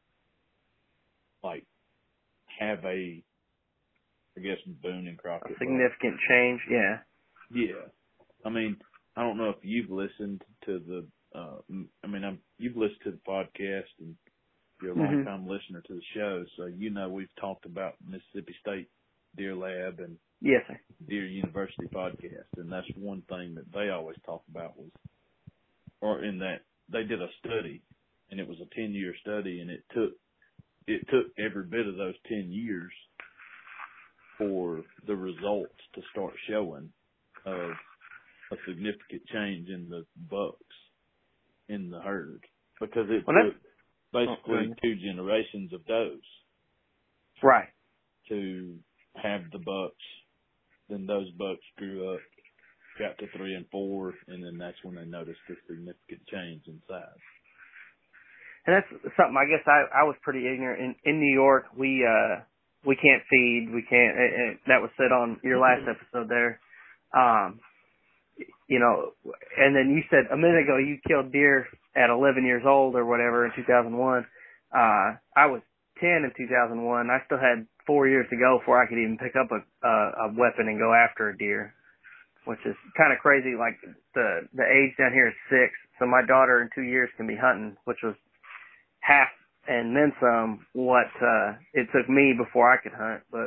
like have a, I guess, Boone and Crockett.
A significant change, yeah.
Yeah. I mean, I don't know if you've listened to the, uh, I mean, I'm, you've listened to the podcast and you're a long
Mhm.
time listener to the show, so you know we've talked about Mississippi State Deer Lab and
Yes, sir.
Deer University podcast, and that's one thing that they always talk about was, or in that they did a study, and it was a ten year study, and it took, it took every bit of those ten years for the results to start showing of a significant change in the bucks in the herd, because it
Well,
took, basically
Oh,
two generations of does.
right.
To have the bucks, then those bucks grew up, got to three and four, and then that's when they noticed a significant change in size.
And that's something I guess I, I was pretty ignorant. In, in New York, we uh we can't feed, we can't. And, and that was said on your last episode there. Um, you know, and then you said a minute ago you killed deer at eleven years old or whatever in two thousand one. Uh, I was ten in two thousand one. I still had four years to go before I could even pick up a a, a weapon and go after a deer, which is kind of crazy. Like the the age down here is six, so my daughter in two years can be hunting, which was half and then some what uh it took me before I could hunt. But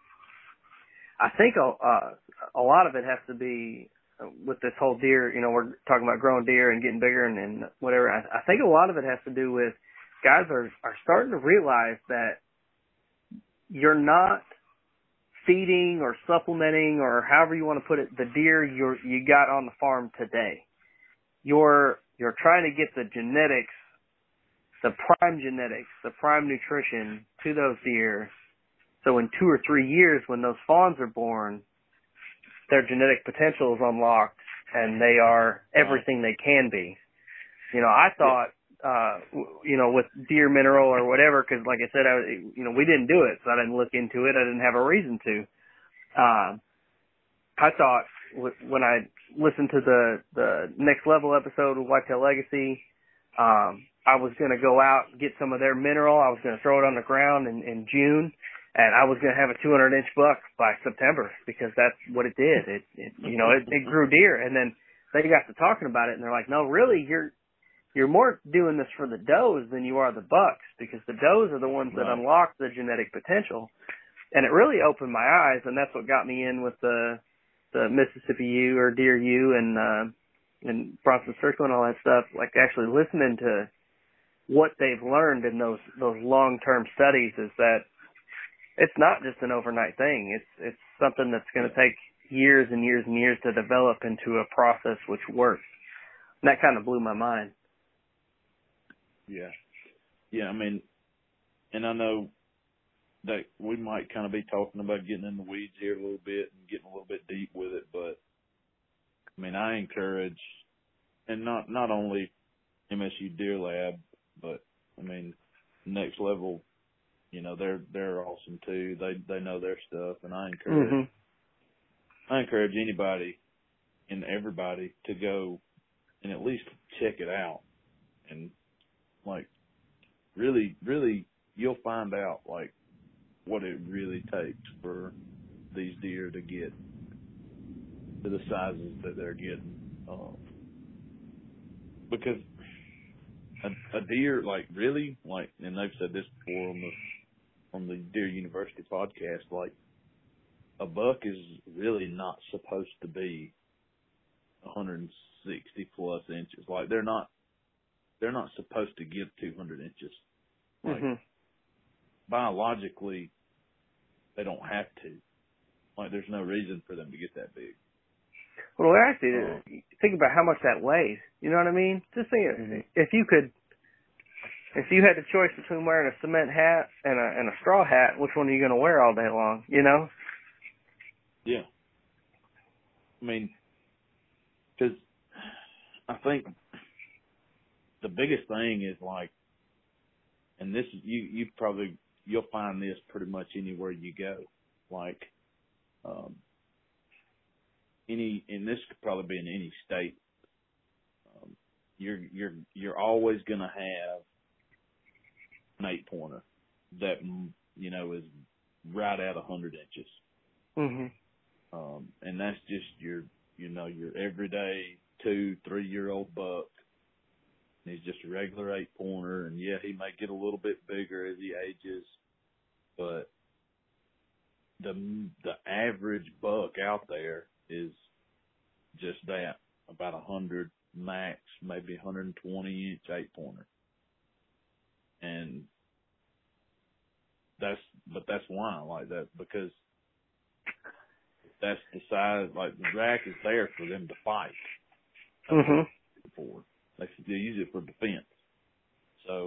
I think a, uh, a lot of it has to be with this whole deer, you know, we're talking about growing deer and getting bigger and, and whatever. I, I think a lot of it has to do with guys are, are starting to realize that you're not feeding or supplementing or however you want to put it, the deer you you got on the farm today. You're, you're trying to get the genetics, the prime genetics, the prime nutrition to those deer. So in two or three years when those fawns are born, their genetic potential is unlocked and they are everything they can be. You know, I thought, uh, you know, with deer mineral or whatever, cause like I said, I, you know, we didn't do it, so I didn't look into it. I didn't have a reason to. Um, I thought w- when I listened to the, the Next Level episode of Whitetail Legacy, um, I was going to go out and get some of their mineral. I was going to throw it on the ground in, in June, and I was going to have a two hundred inch buck by September because that's what it did. It, it you know, it, it grew deer. And then they got to talking about it, and they're like, no, really, you're you're more doing this for the does than you are the bucks, because the does are the ones that
Right.
unlock the genetic potential. And it really opened my eyes, and that's what got me in with the the Mississippi U or Deer U and uh, and Bronson Circle and all that stuff. Like actually listening to what they've learned in those those long term studies is that it's not just an overnight thing. It's it's something that's going to take years and years and years to develop into a process which works. And that kind of blew my mind.
Yeah. Yeah, I mean, and I know that we might kind of be talking about getting in the weeds here a little bit and getting a little bit deep with it, but I mean, I encourage, and not, not only M S U Deer Lab, but I mean, Next Level, you know, they're, they're awesome too. They, they know their stuff, and I encourage,
Mm-hmm.
I encourage anybody and everybody to go and at least check it out. And like, really, really, you'll find out like what it really takes for these deer to get to the sizes that they're getting. Um, because a, a deer, like really, like, and they've said this before on the on the Deer University podcast, like a buck is really not supposed to be one hundred sixty plus inches. Like they're not. They're not supposed to give two hundred inches. Like,
Mm-hmm.
biologically, they don't have to. Like, there's no reason for them to get that big.
Well, actually,
Uh,
think about how much that weighs. You know what I mean? Just think,
Mm-hmm.
if you could, if you had the choice between wearing a cement hat and a and a straw hat, which one are you going to wear all day long? You know?
Yeah. I mean, because I think the biggest thing is like, and this is, you, you probably, you'll find this pretty much anywhere you go. Like, um, any, and this could probably be in any state. Um, you're, you're, you're always going to have an eight pointer that, you know, is right at a hundred inches.
Mm-hmm.
Um, and that's just your, you know, your everyday two, three year old buck. He's just a regular eight pointer, and yeah, he may get a little bit bigger as he ages, but the the average buck out there is just that, about a hundred max, maybe one hundred twenty inch eight pointer, and that's but that's why I like that, because that's the size. Like the rack is there for them to fight.
Mm-hmm.
For. They, they use it for defense. So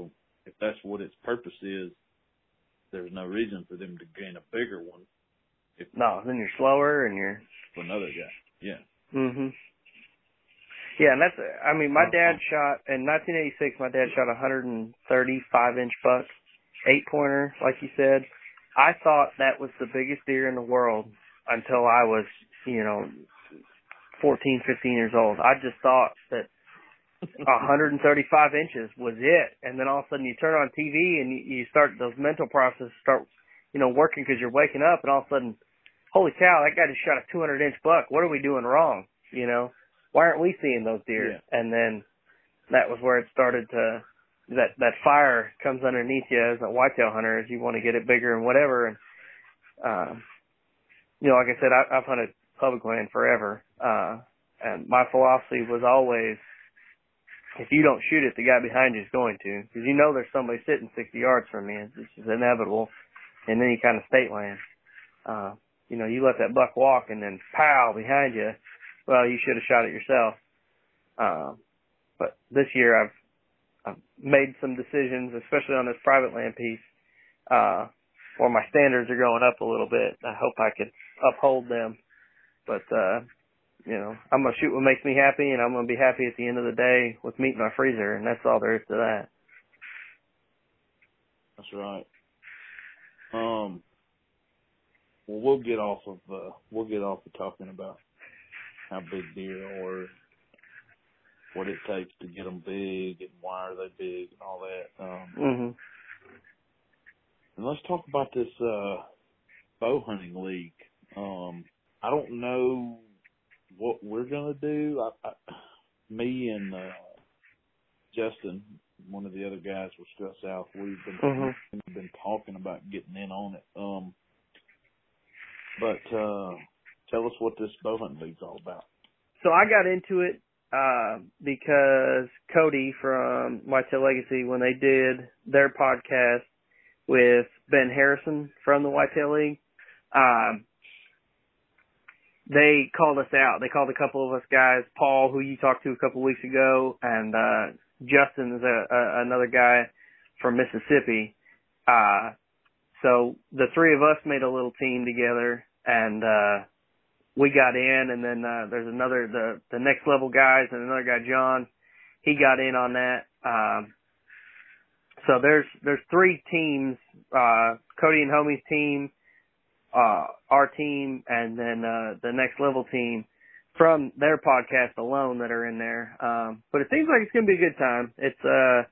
if that's what its purpose is, there's no reason for them to gain a bigger one. If
No, then you're slower and you're
for another guy. Yeah.
Mhm. Yeah, and that's. I mean, my dad shot in nineteen eighty-six. My dad shot a one thirty-five inch buck, eight pointer, like you said. I thought that was the biggest deer in the world until I was, you know, fourteen, fifteen years old. I just thought that one thirty-five inches was it, and then all of a sudden you turn on T V and you, you start those mental processes start, you know, working because you're waking up, and all of a sudden, holy cow, that guy just shot a two hundred inch buck. What are we doing wrong? You know, why aren't we seeing those deer?
Yeah.
And then that was where it started to, that, that fire comes underneath you as a whitetail hunter as you want to get it bigger and whatever. And, um, you know, like I said, I, I've hunted public land forever. Uh, and my philosophy was always, if you don't shoot it, the guy behind you is going to, because you know there's somebody sitting sixty yards from you. It's just inevitable in any kind of state land. Uh, you know, you let that buck walk and then pow behind you. Well, you should have shot it yourself. Um, but this year I've, I've made some decisions, especially on this private land piece, uh, where my standards are going up a little bit. I hope I can uphold them. But, uh, you know, I'm going to shoot what makes me happy, and I'm going to be happy at the end of the day with meat in my freezer, and that's all there is to that.
That's right. Um, well, we'll get off of, uh, we'll get off of talking about how big deer are, what it takes to get them big, and why are they big, and all that. Um,
mm-hmm.
And let's talk about this uh, bow hunting league. Um, I don't know what we're gonna do. I, I, me and uh, Justin, one of the other guys with Strut South, we've been
mm-hmm.
we've been talking about getting in on it. Um, but uh, tell us what this bow hunting league's all about.
So I got into it uh, because Cody from Whitetail Legacy, when they did their podcast with Ben Harrison from the Whitetail League, um, they called us out. They called a couple of us guys, Paul, who you talked to a couple of weeks ago, and uh, Justin is a, a, another guy from Mississippi. Uh, so the three of us made a little team together, and uh, we got in. And then uh, there's another, the the next level guys, and another guy, John. He got in on that. Um, so there's there's three teams: uh, Cody and Homie's team, uh, our team, and then uh, the next level team from their podcast alone that are in there. Um, but it seems like it's going to be a good time. It's, uh,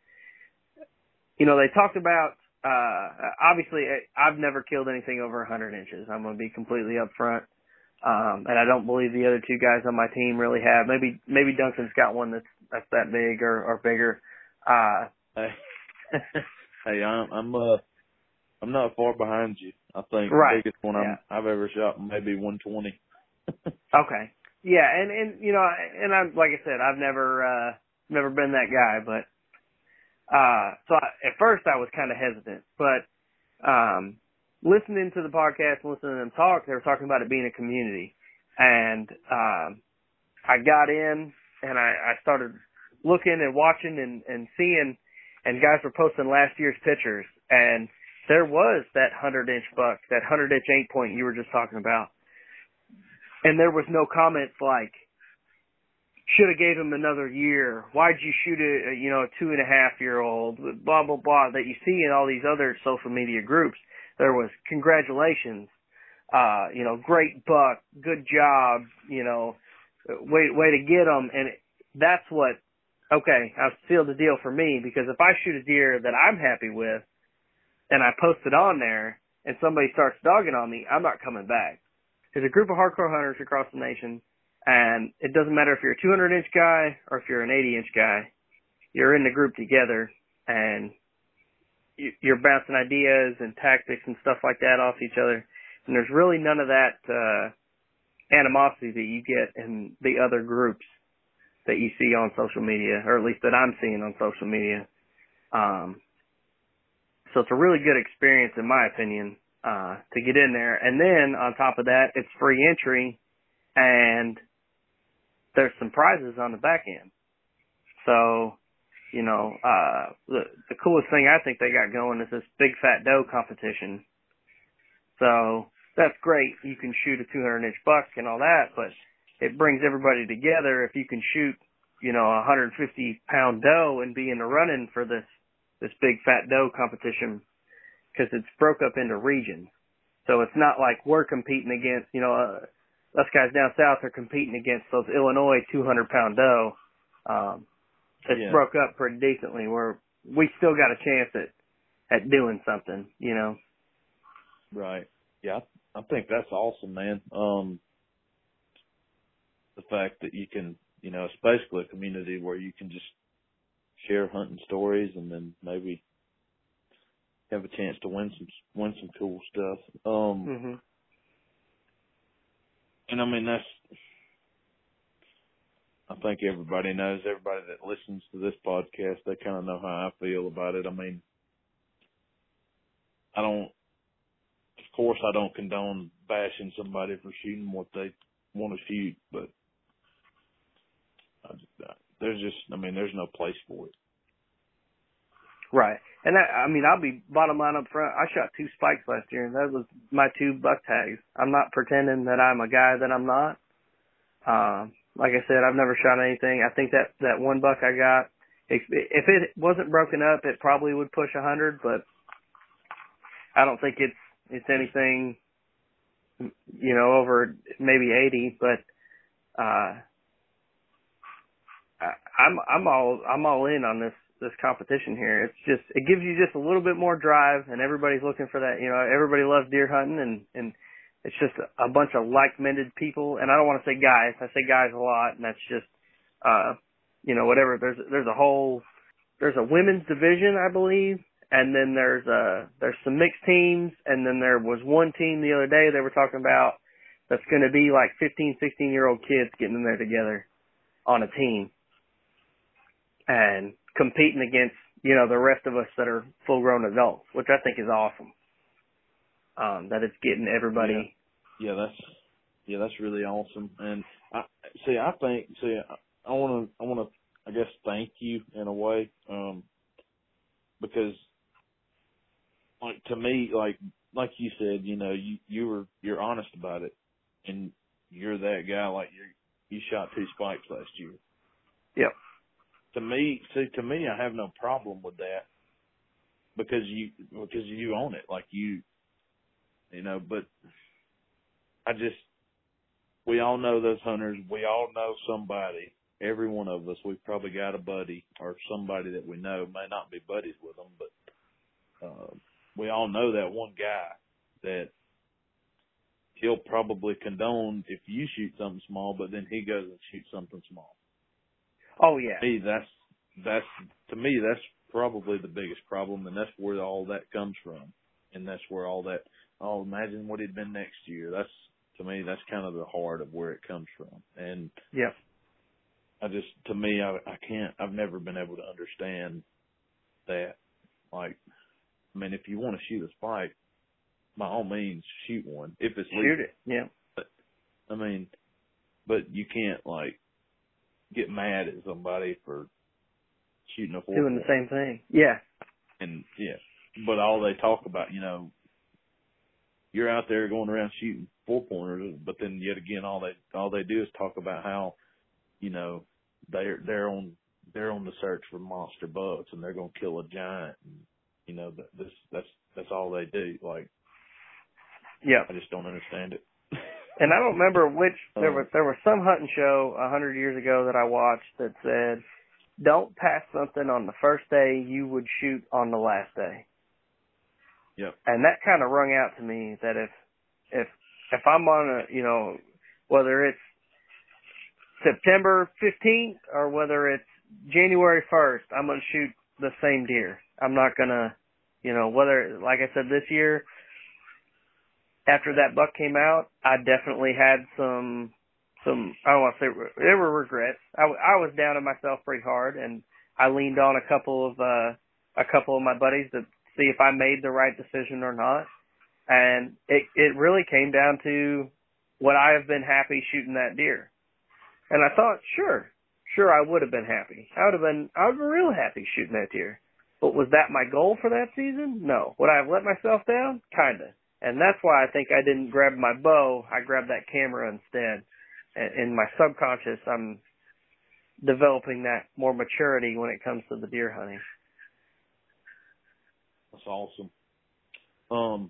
you know, they talked about, uh, obviously I've never killed anything over one hundred inches. I'm going to be completely upfront. Um, and I don't believe the other two guys on my team really have. Maybe, maybe Duncan's got one that's, that's that big or, or bigger. Uh,
hey, hey, I'm, I'm, uh, I'm not far behind you. I think
right.
the biggest one
yeah.
I'm, I've ever shot maybe one twenty.
Okay. Yeah, and, and you know, and I'm like I said, I've never uh never been that guy, but uh so I, at first I was kind of hesitant, but um listening to the podcast, listening to them talk, they were talking about it being a community, and um I got in and I, I started looking and watching and, and seeing, and guys were posting last year's pictures, and there was that hundred inch buck, that hundred inch eight point you were just talking about. And there was no comments like, should have gave him another year. Why'd you shoot a, you know, a two and a half year old, blah, blah, blah, that you see in all these other social media groups. There was congratulations, uh, you know, great buck, good job, you know, way, way to get him. And that's what, okay, I've sealed the deal for me, because if I shoot a deer that I'm happy with and I post it on there and somebody starts dogging on me, I'm not coming back. There's a group of hardcore hunters across the nation, and it doesn't matter if you're a two hundred inch guy or if you're an eighty inch guy. You're in the group together, and you're bouncing ideas and tactics and stuff like that off each other. And there's really none of that uh, animosity that you get in the other groups that you see on social media, or at least that I'm seeing on social media. Um, so it's a really good experience, in my opinion, Uh, to get in there. And then on top of that, it's free entry, and there's some prizes on the back end. So, you know, uh, the, the coolest thing I think they got going is this big fat doe competition. So that's great. You can shoot a two hundred inch buck and all that, but it brings everybody together if you can shoot, you know, a one hundred fifty pound doe and be in the running for this, this big fat doe competition, because it's broke up into regions. So it's not like we're competing against, you know, uh, us guys down south are competing against those Illinois two hundred pound doe. Um, it's
Yeah.
broke up pretty decently where we still got a chance at, at doing something, you know.
Right. Yeah, I think that's awesome, man. Um, the fact that you can, you know, it's basically a community where you can just share hunting stories and then maybe have a chance to win some win some cool stuff. Um,
hmm
and I mean that's. I think everybody knows, everybody that listens to this podcast, they kind of know how I feel about it. I mean, I don't, of course, I don't condone bashing somebody for shooting what they want to shoot, but I just, there's just, I mean, there's no place for it.
Right. And that, I mean, I'll be bottom line up front. I shot two spikes last year, and that was my two buck tags. I'm not pretending that I'm a guy that I'm not. Um, Like I said, I've never shot anything. I think that, that one buck I got, if, if it wasn't broken up, it probably would push a hundred, but I don't think it's, it's anything, you know, over maybe eighty, but, uh, I, I'm, I'm all, I'm all in on this, this competition here. It's just, it gives you just a little bit more drive, and everybody's looking for that. You know, everybody loves deer hunting, and, and, it's just a bunch of like-minded people, and I don't want to say guys. I say guys a lot, and that's just, uh, you know, whatever. There's there's a whole, there's a women's division, I believe, and then there's uh there's some mixed teams, and then there was one team the other day they were talking about that's going to be like fifteen, sixteen year old kids getting in there together on a team and competing against, you know, the rest of us that are full-grown adults, which I think is awesome. Um, that it's getting everybody.
Yeah. yeah, that's yeah, that's really awesome. And I see. I think. See, I want to. I want to. I guess thank you in a way, um, because, like to me, like like you said, you know, you you were you're honest about it, and you're that guy. Like you you shot two spikes last year.
Yep.
To me, see, to me, I have no problem with that because you because you own it. Like you. You know, but I just, we all know those hunters. We all know somebody. Every one of us, we've probably got a buddy or somebody that we know, may not be buddies with them, but uh, we all know that one guy that he'll probably condone if you shoot something small, but then he goes and shoots something small.
Oh, yeah.
To me, that's, that's, to me, that's probably the biggest problem, and that's where all that comes from. And that's where all that, oh, imagine what he'd been next year. That's, to me, that's kind of the heart of where it comes from. And
yeah,
I just, to me, I, I can't, I've never been able to understand that. Like, I mean, if you want to shoot a spike, by all means, shoot one. If it's legal.
Shoot it, yeah.
But, I mean, but you can't, like, get mad at somebody for shooting a four.
Doing the same thing. Yeah.
And, yeah. But all they talk about, you know, you're out there going around shooting four pointers, but then yet again, all they all they do is talk about how, you know, they're they're on they're on the search for monster bucks and they're gonna kill a giant. And, you know, that this that's that's all they do. Like,
yeah,
I just don't understand it.
And I don't remember which there
um,
was there was some hunting show a hundred years ago that I watched that said, "Don't pass something on the first day you would shoot on the last day."
Yep.
And that kind of rung out to me that if, if, if I'm on a, you know, whether it's September fifteenth or whether it's January first, I'm going to shoot the same deer. I'm not going to, you know, whether, like I said, this year, after that buck came out, I definitely had some, some, I don't want to say, there were regrets. I, I was down on myself pretty hard, and I leaned on a couple of, uh, a couple of my buddies to see if I made the right decision or not. And it, it really came down to would I have been happy shooting that deer? And I thought, sure, sure, I would have been happy. I would have been, I would have been real happy shooting that deer. But was that my goal for that season? No. Would I have let myself down? Kinda. And that's why I think I didn't grab my bow. I grabbed that camera instead. In my subconscious, I'm developing that more maturity when it comes to the deer hunting.
That's awesome. Um,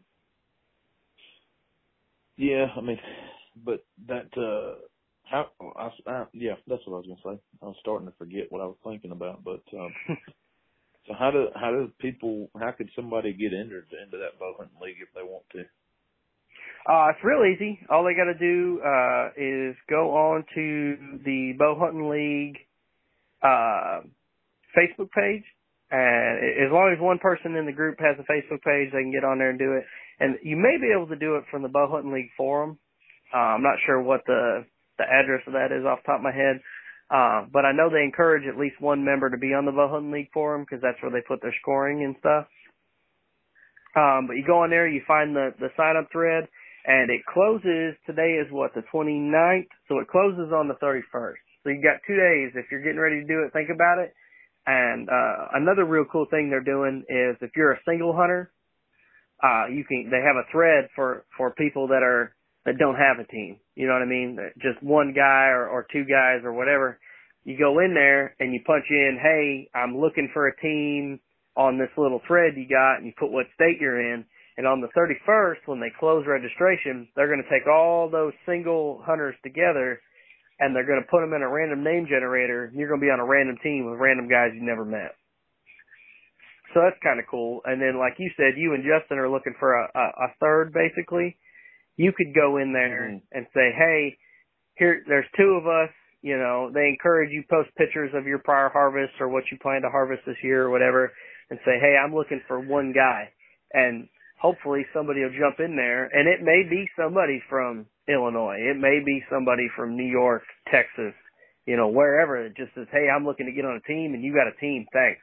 yeah, I mean, but that, uh, how, I, I, yeah, that's what I was going to say. I was starting to forget what I was thinking about, but, um, so how do, how do people, how could somebody get entered into that bow hunting league if they want to?
Uh, it's real easy. All they got to do, uh, is go on to the Bow Hunting League, uh, Facebook page. And as long as one person in the group has a Facebook page, they can get on there and do it. And you may be able to do it from the Bow Hunting League forum. Uh, I'm not sure what the, the address of that is off the top of my head. Uh, but I know they encourage at least one member to be on the Bow Hunting League forum because that's where they put their scoring and stuff. Um, but you go on there, you find the, the sign up thread, and it closes, today is what, the twenty-ninth? So it closes on the thirty-first. So you got two days. If you're getting ready to do it, think about it. And, uh, another real cool thing they're doing is if you're a single hunter, uh, you can, they have a thread for, for people that are, that don't have a team. You know what I mean? Just one guy or, or two guys or whatever. You go in there and you punch in, hey, I'm looking for a team on this little thread you got, and you put what state you're in. And on the thirty-first, when they close registration, they're going to take all those single hunters together, and they're going to put them in a random name generator, and you're going to be on a random team with random guys you never met. So that's kind of cool. And then, like you said, you and Justin are looking for a, a, a third, basically. You could go in there mm-hmm. and say, hey, here, there's two of us. You know, they encourage you post pictures of your prior harvest or what you plan to harvest this year or whatever, and say, hey, I'm looking for one guy. And hopefully somebody will jump in there, and it may be somebody from Illinois. It may be somebody from New York, Texas, you know, wherever. It just says, hey, I'm looking to get on a team, and you got a team, thanks.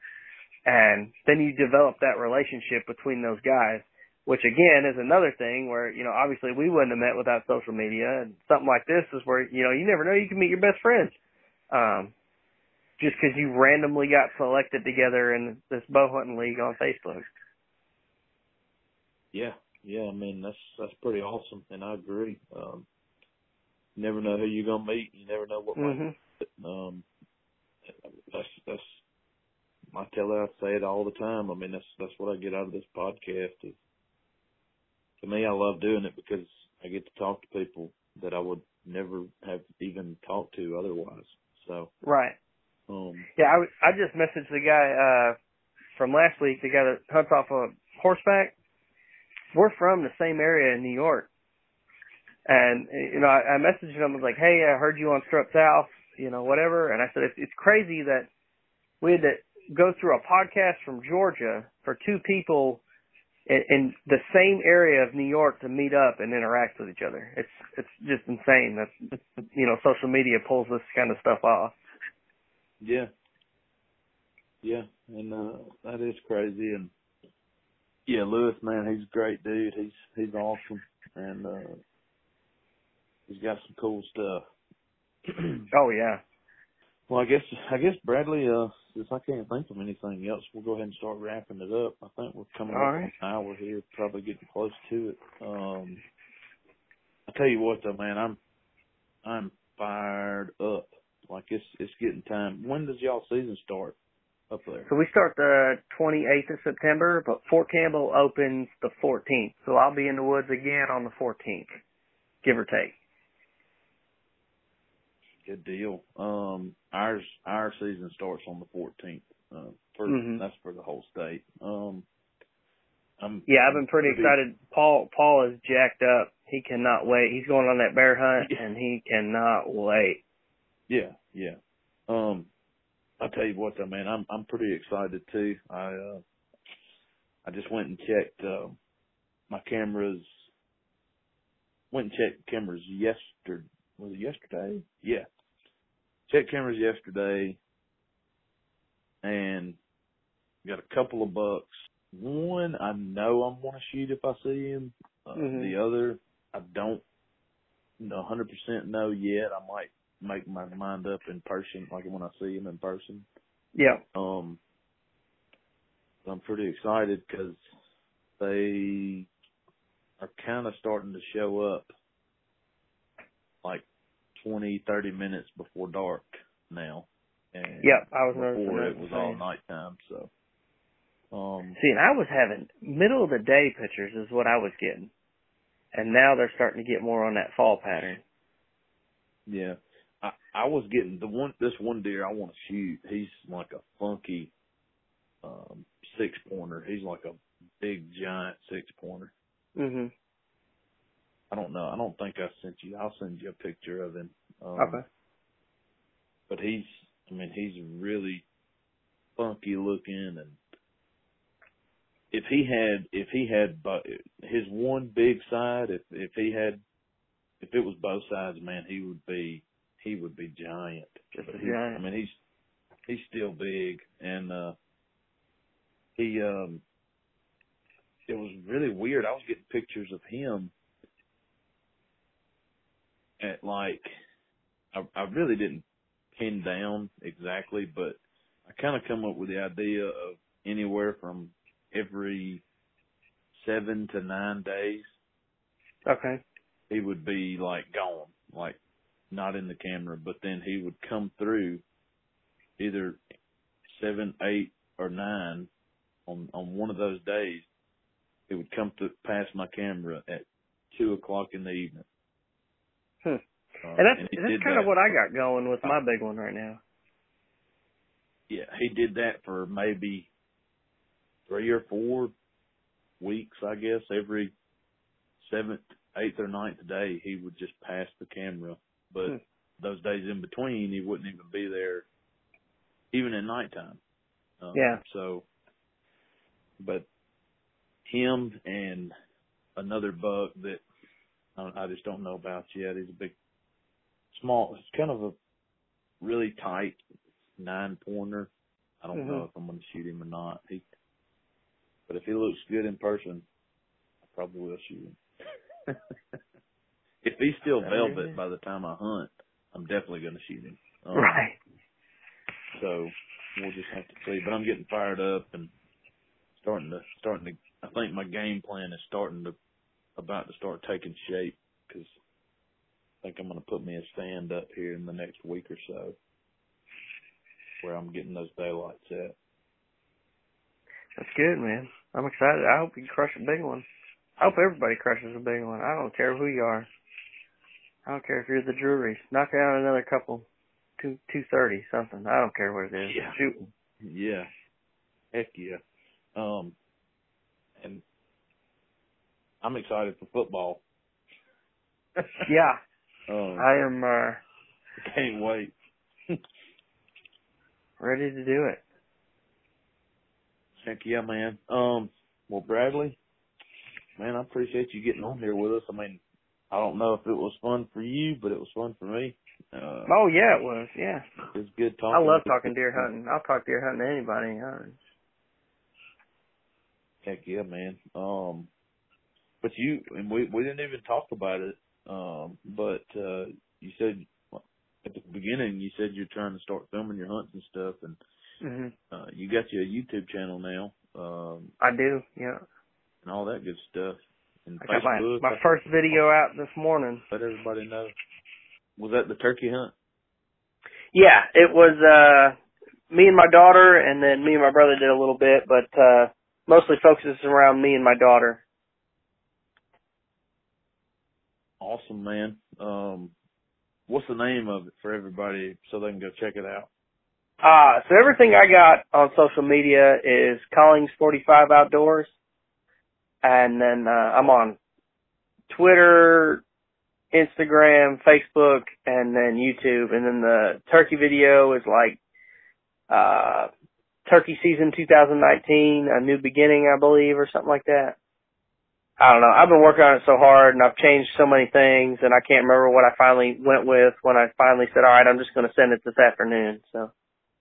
And then you develop that relationship between those guys, which, again, is another thing where, you know, obviously we wouldn't have met without social media, and something like this is where, you know, you never know, you can meet your best friends. Um, just because you randomly got selected together in this bow hunting league on Facebook.
Yeah, yeah. I mean, that's that's pretty awesome, and I agree. Um, you never know who you're gonna meet. You never know what
mm-hmm.
might. Um, that's that's. I tell her, I say it all the time. I mean, that's that's what I get out of this podcast. Is, to me, I love doing it because I get to talk to people that I would never have even talked to otherwise. So
right.
Um,
yeah, I, I just messaged the guy uh, from last week, the guy that hunts off a horseback. We're from the same area in New York. And, you know, I, I messaged him, I was like, hey, I heard you on Strut South, you know, whatever. And I said, it's, it's crazy that we had to go through a podcast from Georgia for two people in, in the same area of New York to meet up and interact with each other. It's, it's just insane. That's, you know, social media pulls this kind of stuff off.
Yeah. Yeah. And, uh, that is crazy. And, yeah, Lewis, man, he's a great dude. He's he's awesome, and uh, he's got some cool stuff.
Oh yeah.
Well, I guess I guess Bradley, uh, since I can't think of anything else, we'll go ahead and start wrapping it up. I think we're coming
All
up
right.
on an hour here, probably getting close to it. Um, I tell you what, though, man, I'm I'm fired up. Like it's it's getting time. When does y'all season start up there?
So we start the twenty-eighth of September, but Fort Campbell opens the fourteenth. So I'll be in the woods again on the fourteenth, give or take.
Good deal. Um, ours our season starts on the fourteenth. Uh, for
mm-hmm.
That's for the whole state. Um, I'm,
yeah, I've been pretty
I'm
excited. Paul Paul is jacked up. He cannot wait. He's going on that bear hunt,
yeah.
and he cannot wait.
Yeah, yeah. Um. I'll tell you what, though, man, I'm I'm pretty excited too. I uh, I just went and checked uh, my cameras. Went and checked cameras yesterday. Was it yesterday? Yeah. Checked cameras yesterday, and got a couple of bucks. One I know I'm going to shoot if I see him. Uh,
mm-hmm.
The other I don't one hundred percent know yet. I might make my mind up in person, like when I see him in person.
Yeah.
Um, I'm pretty excited because they are kind of starting to show up like twenty, thirty minutes before dark now. And
Yep, I was noticing
before
that
it was
the
all
same.
nighttime, so. Um,
See, and I was having middle of the day pictures is what I was getting. And now they're starting to get more on that fall pattern.
yeah. I, I was getting the one, this one deer I want to shoot. He's like a funky, um, six pointer. He's like a big giant six pointer.
Mhm.
I don't know. I don't think I sent you. I'll send you a picture of him. Um,
Okay.
But he's, I mean, he's really funky looking, and if he had, if he had bo- his one big side, if if he had, if it was both sides, man, he would be, he would be giant.
Just
But
a
he,
giant.
I mean, he's he's still big, and uh, he, um, it was really weird. I was getting pictures of him at like, I, I really didn't pin down exactly, but I kind of come up with the idea of anywhere from every seven to nine days,
Okay.
he would be like gone, like not in the camera, but then he would come through either seven, eight, or nine on on one of those days. It would come to past my camera at two o'clock in the evening.
Hmm.
Uh,
And that's
and he
that's
did
kind of
that
what I
for-
got going with my big one right now.
Yeah, he did that for maybe three or four weeks, I guess. Every seventh, eighth, or ninth day, he would just pass the camera. But
Hmm.
those days in between, he wouldn't even be there, even at nighttime. Um,
Yeah.
So, but him and another buck that I, I just don't know about yet. He's a big, small. It's kind of a really tight nine pointer. I don't
Mhm.
know if I'm going to shoot him or not. He, but if he looks good in person, I probably will shoot him. If he's still velvet by the time I hunt, I'm definitely going to shoot him. Um,
Right.
So we'll just have to see. But I'm getting fired up and starting to starting to. I think my game plan is starting to about to start taking shape because I think I'm going to put me a stand up here in the next week or so, where I'm getting those daylights at.
That's good, man. I'm excited. I hope you crush a big one. I hope everybody crushes a big one. I don't care who you are. I don't care if you're the Drury's. Knock out another couple, two two thirty something. I don't care what it is.
Yeah.
Shooting.
Yeah. Heck yeah. Um, and I'm excited for football.
Yeah.
um,
I am uh,
can't wait.
ready to do it.
Heck yeah, man. Um, well, Bradley, man, I appreciate you getting on here with us. I mean, I don't know if it was fun for you, but it was fun for me. Uh,
Oh yeah, it was. Yeah.
it was good talking.
I love
to you.
talking deer hunting. I'll talk deer hunting to anybody. Uh,
Heck yeah, man. Um, but you and we we didn't even talk about it. Um, but uh, you said at the beginning you said you're trying to start filming your hunts and stuff, and
mhm.
uh, you got your YouTube channel now, um,
I do. Yeah.
and all that good stuff. And
I got my
Facebook,
my first video out this morning.
let everybody know. Was that the turkey hunt?
Yeah, it was uh me and my daughter, and then me and my brother did a little bit, but uh mostly focuses around me and my daughter.
Awesome, man. Um, what's the name of it for everybody so they can go check it out?
Uh, so everything I got on social media is Collings forty-five Outdoors. And then uh, I'm on Twitter, Instagram, Facebook, and then YouTube. And then the turkey video is like uh, Turkey Season twenty nineteen, A New Beginning, I believe, or something like that. I don't know. I've been working on it so hard, and I've changed so many things, and I can't remember what I finally went with when I finally said, all right, I'm just going to send it this afternoon. So.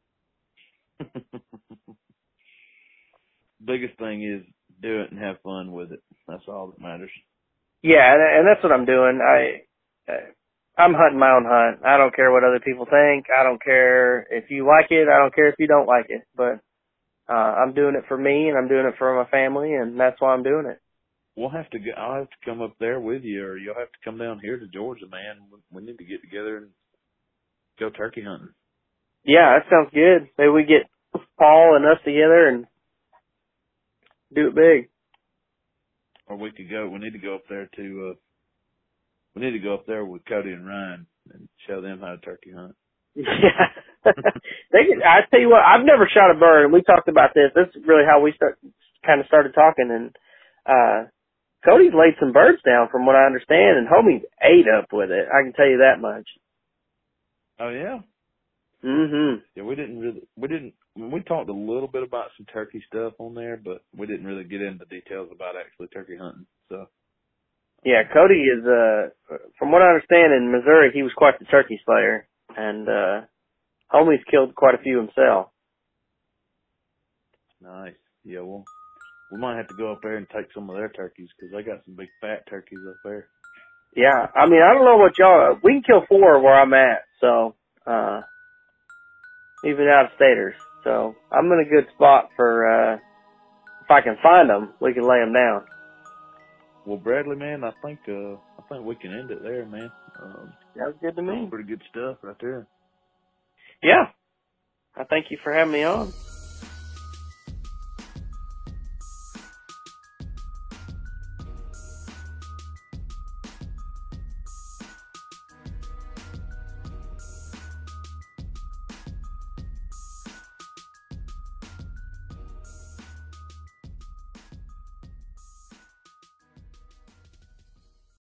Biggest thing is do it and have fun with it. That's all that matters.
Yeah, and, and that's what I'm doing. I I'm hunting my own hunt. I don't care what other people think. I don't care if you like it. I don't care if you don't like it. But uh, I'm doing it for me, and I'm doing it for my family, and that's why I'm doing it.
We'll have to. Go, I'll have to come up there with you, or you'll have to come down here to Georgia, man. We need to get together and go turkey hunting.
Yeah, that sounds good. Maybe we get Paul and us together and do it big.
Or we could go. We need to go up there to. Uh, we need to go up there with Cody and Ryan and show them how to turkey hunt.
Yeah. they can, I tell you what, I've never shot a bird, and we talked about this. This is really how we start, kind of started talking, and uh, Cody's laid some birds down from what I understand, and homie ate up with it. I can tell you that much.
Oh yeah.
Mhm.
Yeah, we didn't really. We didn't. I mean, we talked a little bit about some turkey stuff on there, but we didn't really get into details about actually turkey hunting. So.
Yeah, Cody is, uh, from what I understand, in Missouri, he was quite the turkey slayer, and uh, homie's killed quite a few himself.
Nice. Yeah, well, we might have to go up there and take some of their turkeys because they got some big fat turkeys up there.
Yeah, I mean, I don't know what y'all, we can kill four where I'm at, so, uh, even out of staters. So I'm in a good spot for, uh, if I can find them, we can lay them down.
Well, Bradley, man, I think uh, I think we can end it there, man. Um,
That was good to me.
Pretty good stuff right there.
Yeah. I thank you for having me on.